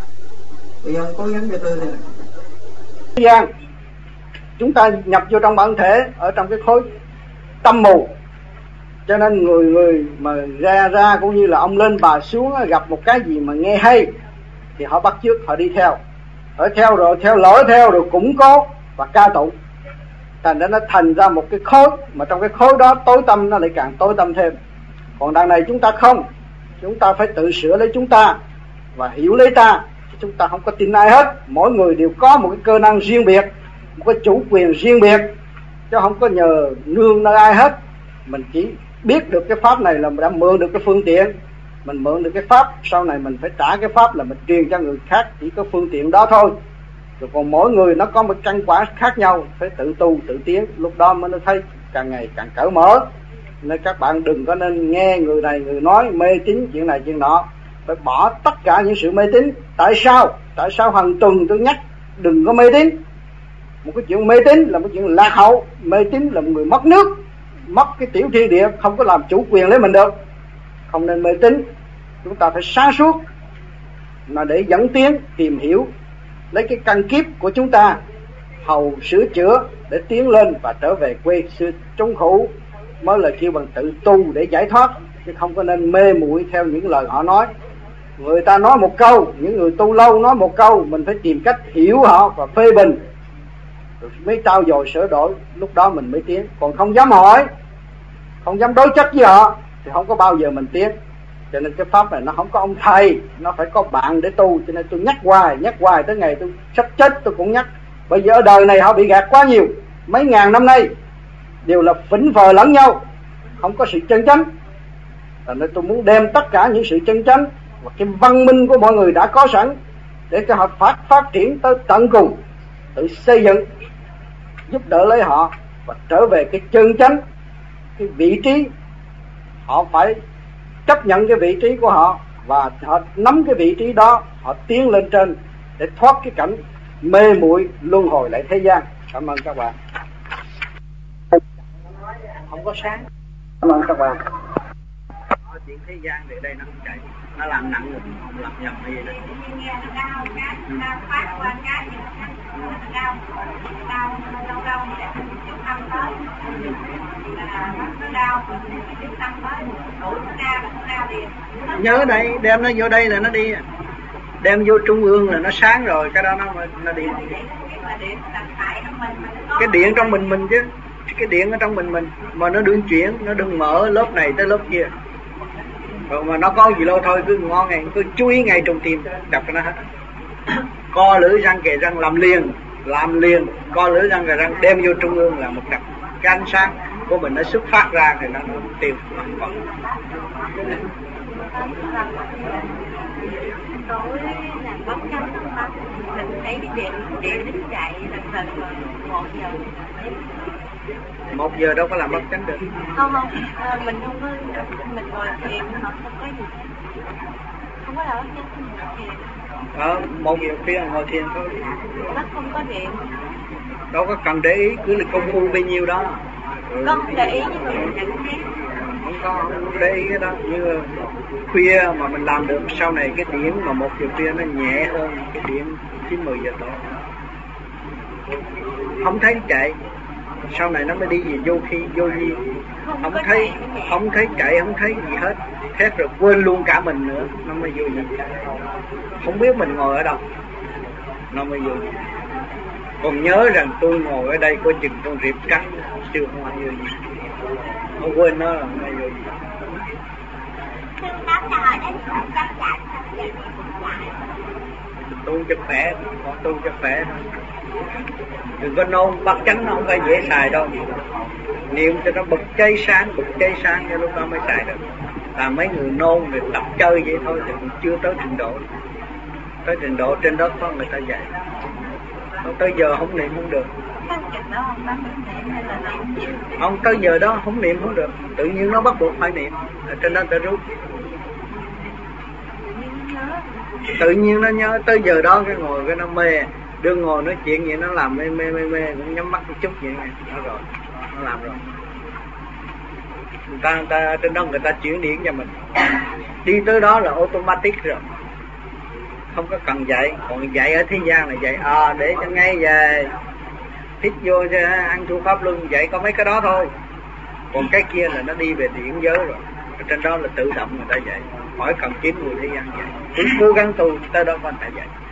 Speaker 5: Thì ông cố gắng cho tôi này.
Speaker 1: Thời gian chúng ta nhập vô trong bản thể ở trong cái khối tâm mù, cho nên người người mà ra ra cũng như là ông lên bà xuống gặp một cái gì mà nghe hay thì họ bắt chước, họ đi theo, ở theo rồi theo lỗi theo rồi củng cố và ca tụng, thành ra nó thành ra một cái khối, mà trong cái khối đó tối tâm nó lại càng tối tâm thêm. Còn đằng này chúng ta không, chúng ta phải tự sửa lấy chúng ta và hiểu lấy ta. Chúng ta không có tin ai hết, mỗi người đều có một cái cơ năng riêng biệt, một cái chủ quyền riêng biệt, chứ không có nhờ nương nơi ai hết. Mình chỉ biết được cái pháp này là mình đã mượn được cái phương tiện, mình mượn được cái pháp, sau này mình phải trả cái pháp là mình truyền cho người khác, chỉ có phương tiện đó thôi. Rồi còn mỗi người nó có một căn quả khác nhau, phải tự tu tự tiến, lúc đó mới nó thấy càng ngày càng cởi mở. Nên các bạn đừng có nên nghe người này người nói mê tín chuyện này chuyện nọ, phải bỏ tất cả những sự mê tín. Tại sao? Tại sao hàng tuần tôi nhắc đừng có mê tín? Một cái chuyện mê tín là một chuyện lạc hậu, mê tín là một người mất nước, mất cái tiểu thiên địa, không có làm chủ quyền lấy mình được. Không nên mê tín, chúng ta phải sáng suốt mà để dẫn tiến, tìm hiểu lấy cái căn kiếp của chúng ta, hầu sửa chữa để tiến lên và trở về quê xưa trung khổ, mới là kêu bằng tự tu để giải thoát, chứ không có nên mê muội theo những lời họ nói. Người ta nói một câu, những người tu lâu nói một câu, mình phải tìm cách hiểu họ và phê bình rồi mới trao dồi sửa đổi, lúc đó mình mới tiến. Còn không dám hỏi, không dám đối chất với họ thì không có bao giờ mình tiến. Cho nên cái pháp này nó không có ông thầy, nó phải có bạn để tu. Cho nên tôi nhắc hoài, nhắc hoài tới ngày tôi sắp chết tôi cũng nhắc. Bây giờ ở đời này họ bị gạt quá nhiều, mấy ngàn năm nay đều là phỉnh phờ lẫn nhau, không có sự chân chánh. Cho nên tôi muốn đem tất cả những sự chân chánh và cái văn minh của mọi người đã có sẵn để cho họ phát phát triển tới tận cùng, tự xây dựng, giúp đỡ lấy họ và trở về cái chân chánh, cái vị trí. Họ phải chấp nhận cái vị trí của họ và họ nắm cái vị trí đó, họ tiến lên trên để thoát cái cảnh mê muội luân hồi lại thế gian. Cảm ơn các bạn. Không có sáng. Cảm ơn các bạn. Chuyện thế gian về đây nó không chạy, nó làm nặng rồi, không làm nhầm hay gì đó. Nghe nó đau, cái đau phát qua cái gì nó đau, đau đau đau để chút tâm tới, là nó đau, chút tâm tới, đuổi nó ra là nó ra liền. Nhớ đây, đem nó vô đây là nó đi, đem vô trung ương là nó sáng rồi, cái đó nó nó đi. Cái điện trong mình mình chứ, cái điện ở trong mình mình, mà nó đừng chuyển, nó đừng mở lớp này tới lớp kia. Rồi mà nó có gì lâu thôi cứ ngon ngày, cứ chú ý ngay trong tim, đập cho nó hết. Co lưỡi răng kề răng làm liền, làm liền, co lưỡi răng kề răng đem vô trung ương là một đập. Cái ánh sáng của mình nó xuất phát ra thì nó tiêu. Tối là bóc
Speaker 6: tắt, mình thấy cái điện điện đứng chạy lần lần một giờ.
Speaker 2: Một giờ đâu có làm bất chánh được.
Speaker 6: Không không, à, mình không có, mình ngồi thiền mà không có gì, không có làm bất chánh, mình ngồi thiền.
Speaker 2: Ở một giờ phía ngồi thiền thôi.
Speaker 6: Nó không có điện.
Speaker 2: Đâu có cần để ý, cứ là công phu bao nhiêu đó.
Speaker 6: Ừ. Con không để ý nhưng mà mình nhận thấy.
Speaker 2: Không có, không để ý cái đó. Như khuya mà mình làm được, sau này cái điểm mà một giờ khuya nó nhẹ hơn cái điểm chín mười giờ tối. Không thấy chạy, sau này nó mới đi gì vô khi vô gì. Không, không thấy, không thấy chạy, không thấy gì hết. Thét rồi quên luôn cả mình nữa, nó mới vô gì. Không biết mình ngồi ở đâu, nó mới vô gì. Còn nhớ rằng tôi ngồi ở đây có chừng con riệp cắn, chưa không ai vô gì. Không quên nó là không ai vô gì. Tu cho khỏe, còn tu cho khỏe thôi. Đừng có nôn, bắt chánh nó không phải dễ xài đâu. Niệm cho nó bật cháy sáng, bật cháy sáng cho lúc đó mới xài được. Là mấy người nôn rồi tập chơi vậy thôi thì cũng chưa tới trình độ. Tới trình độ trên đó có người ta dạy. Không tới giờ không niệm không được. Không tới giờ đó không niệm không được. Tự nhiên nó bắt buộc phải niệm. Ở trên đó ta rút. Tự nhiên nó nhớ tới giờ đó cái ngồi cái nó mê. Đương ngồi nói chuyện vậy nó làm mê mê mê mê cũng nhắm mắt một chút vậy nè. Nó rồi, nó làm rồi. Người ta, người ta trên đó người ta chuyển điển cho mình. Đi tới đó là automatic rồi. Không có cần dạy. Còn dạy ở thế gian là dạy à, để cho ngay về thích vô cho ăn thu pháp luân, dạy có mấy cái đó thôi. Còn cái kia là nó đi về điển giới rồi. Ở trên đó là tự động người ta dạy, khỏi cần kiếm người thế gian dạy. Cứ cố gắng tu tới đó có thể dạy.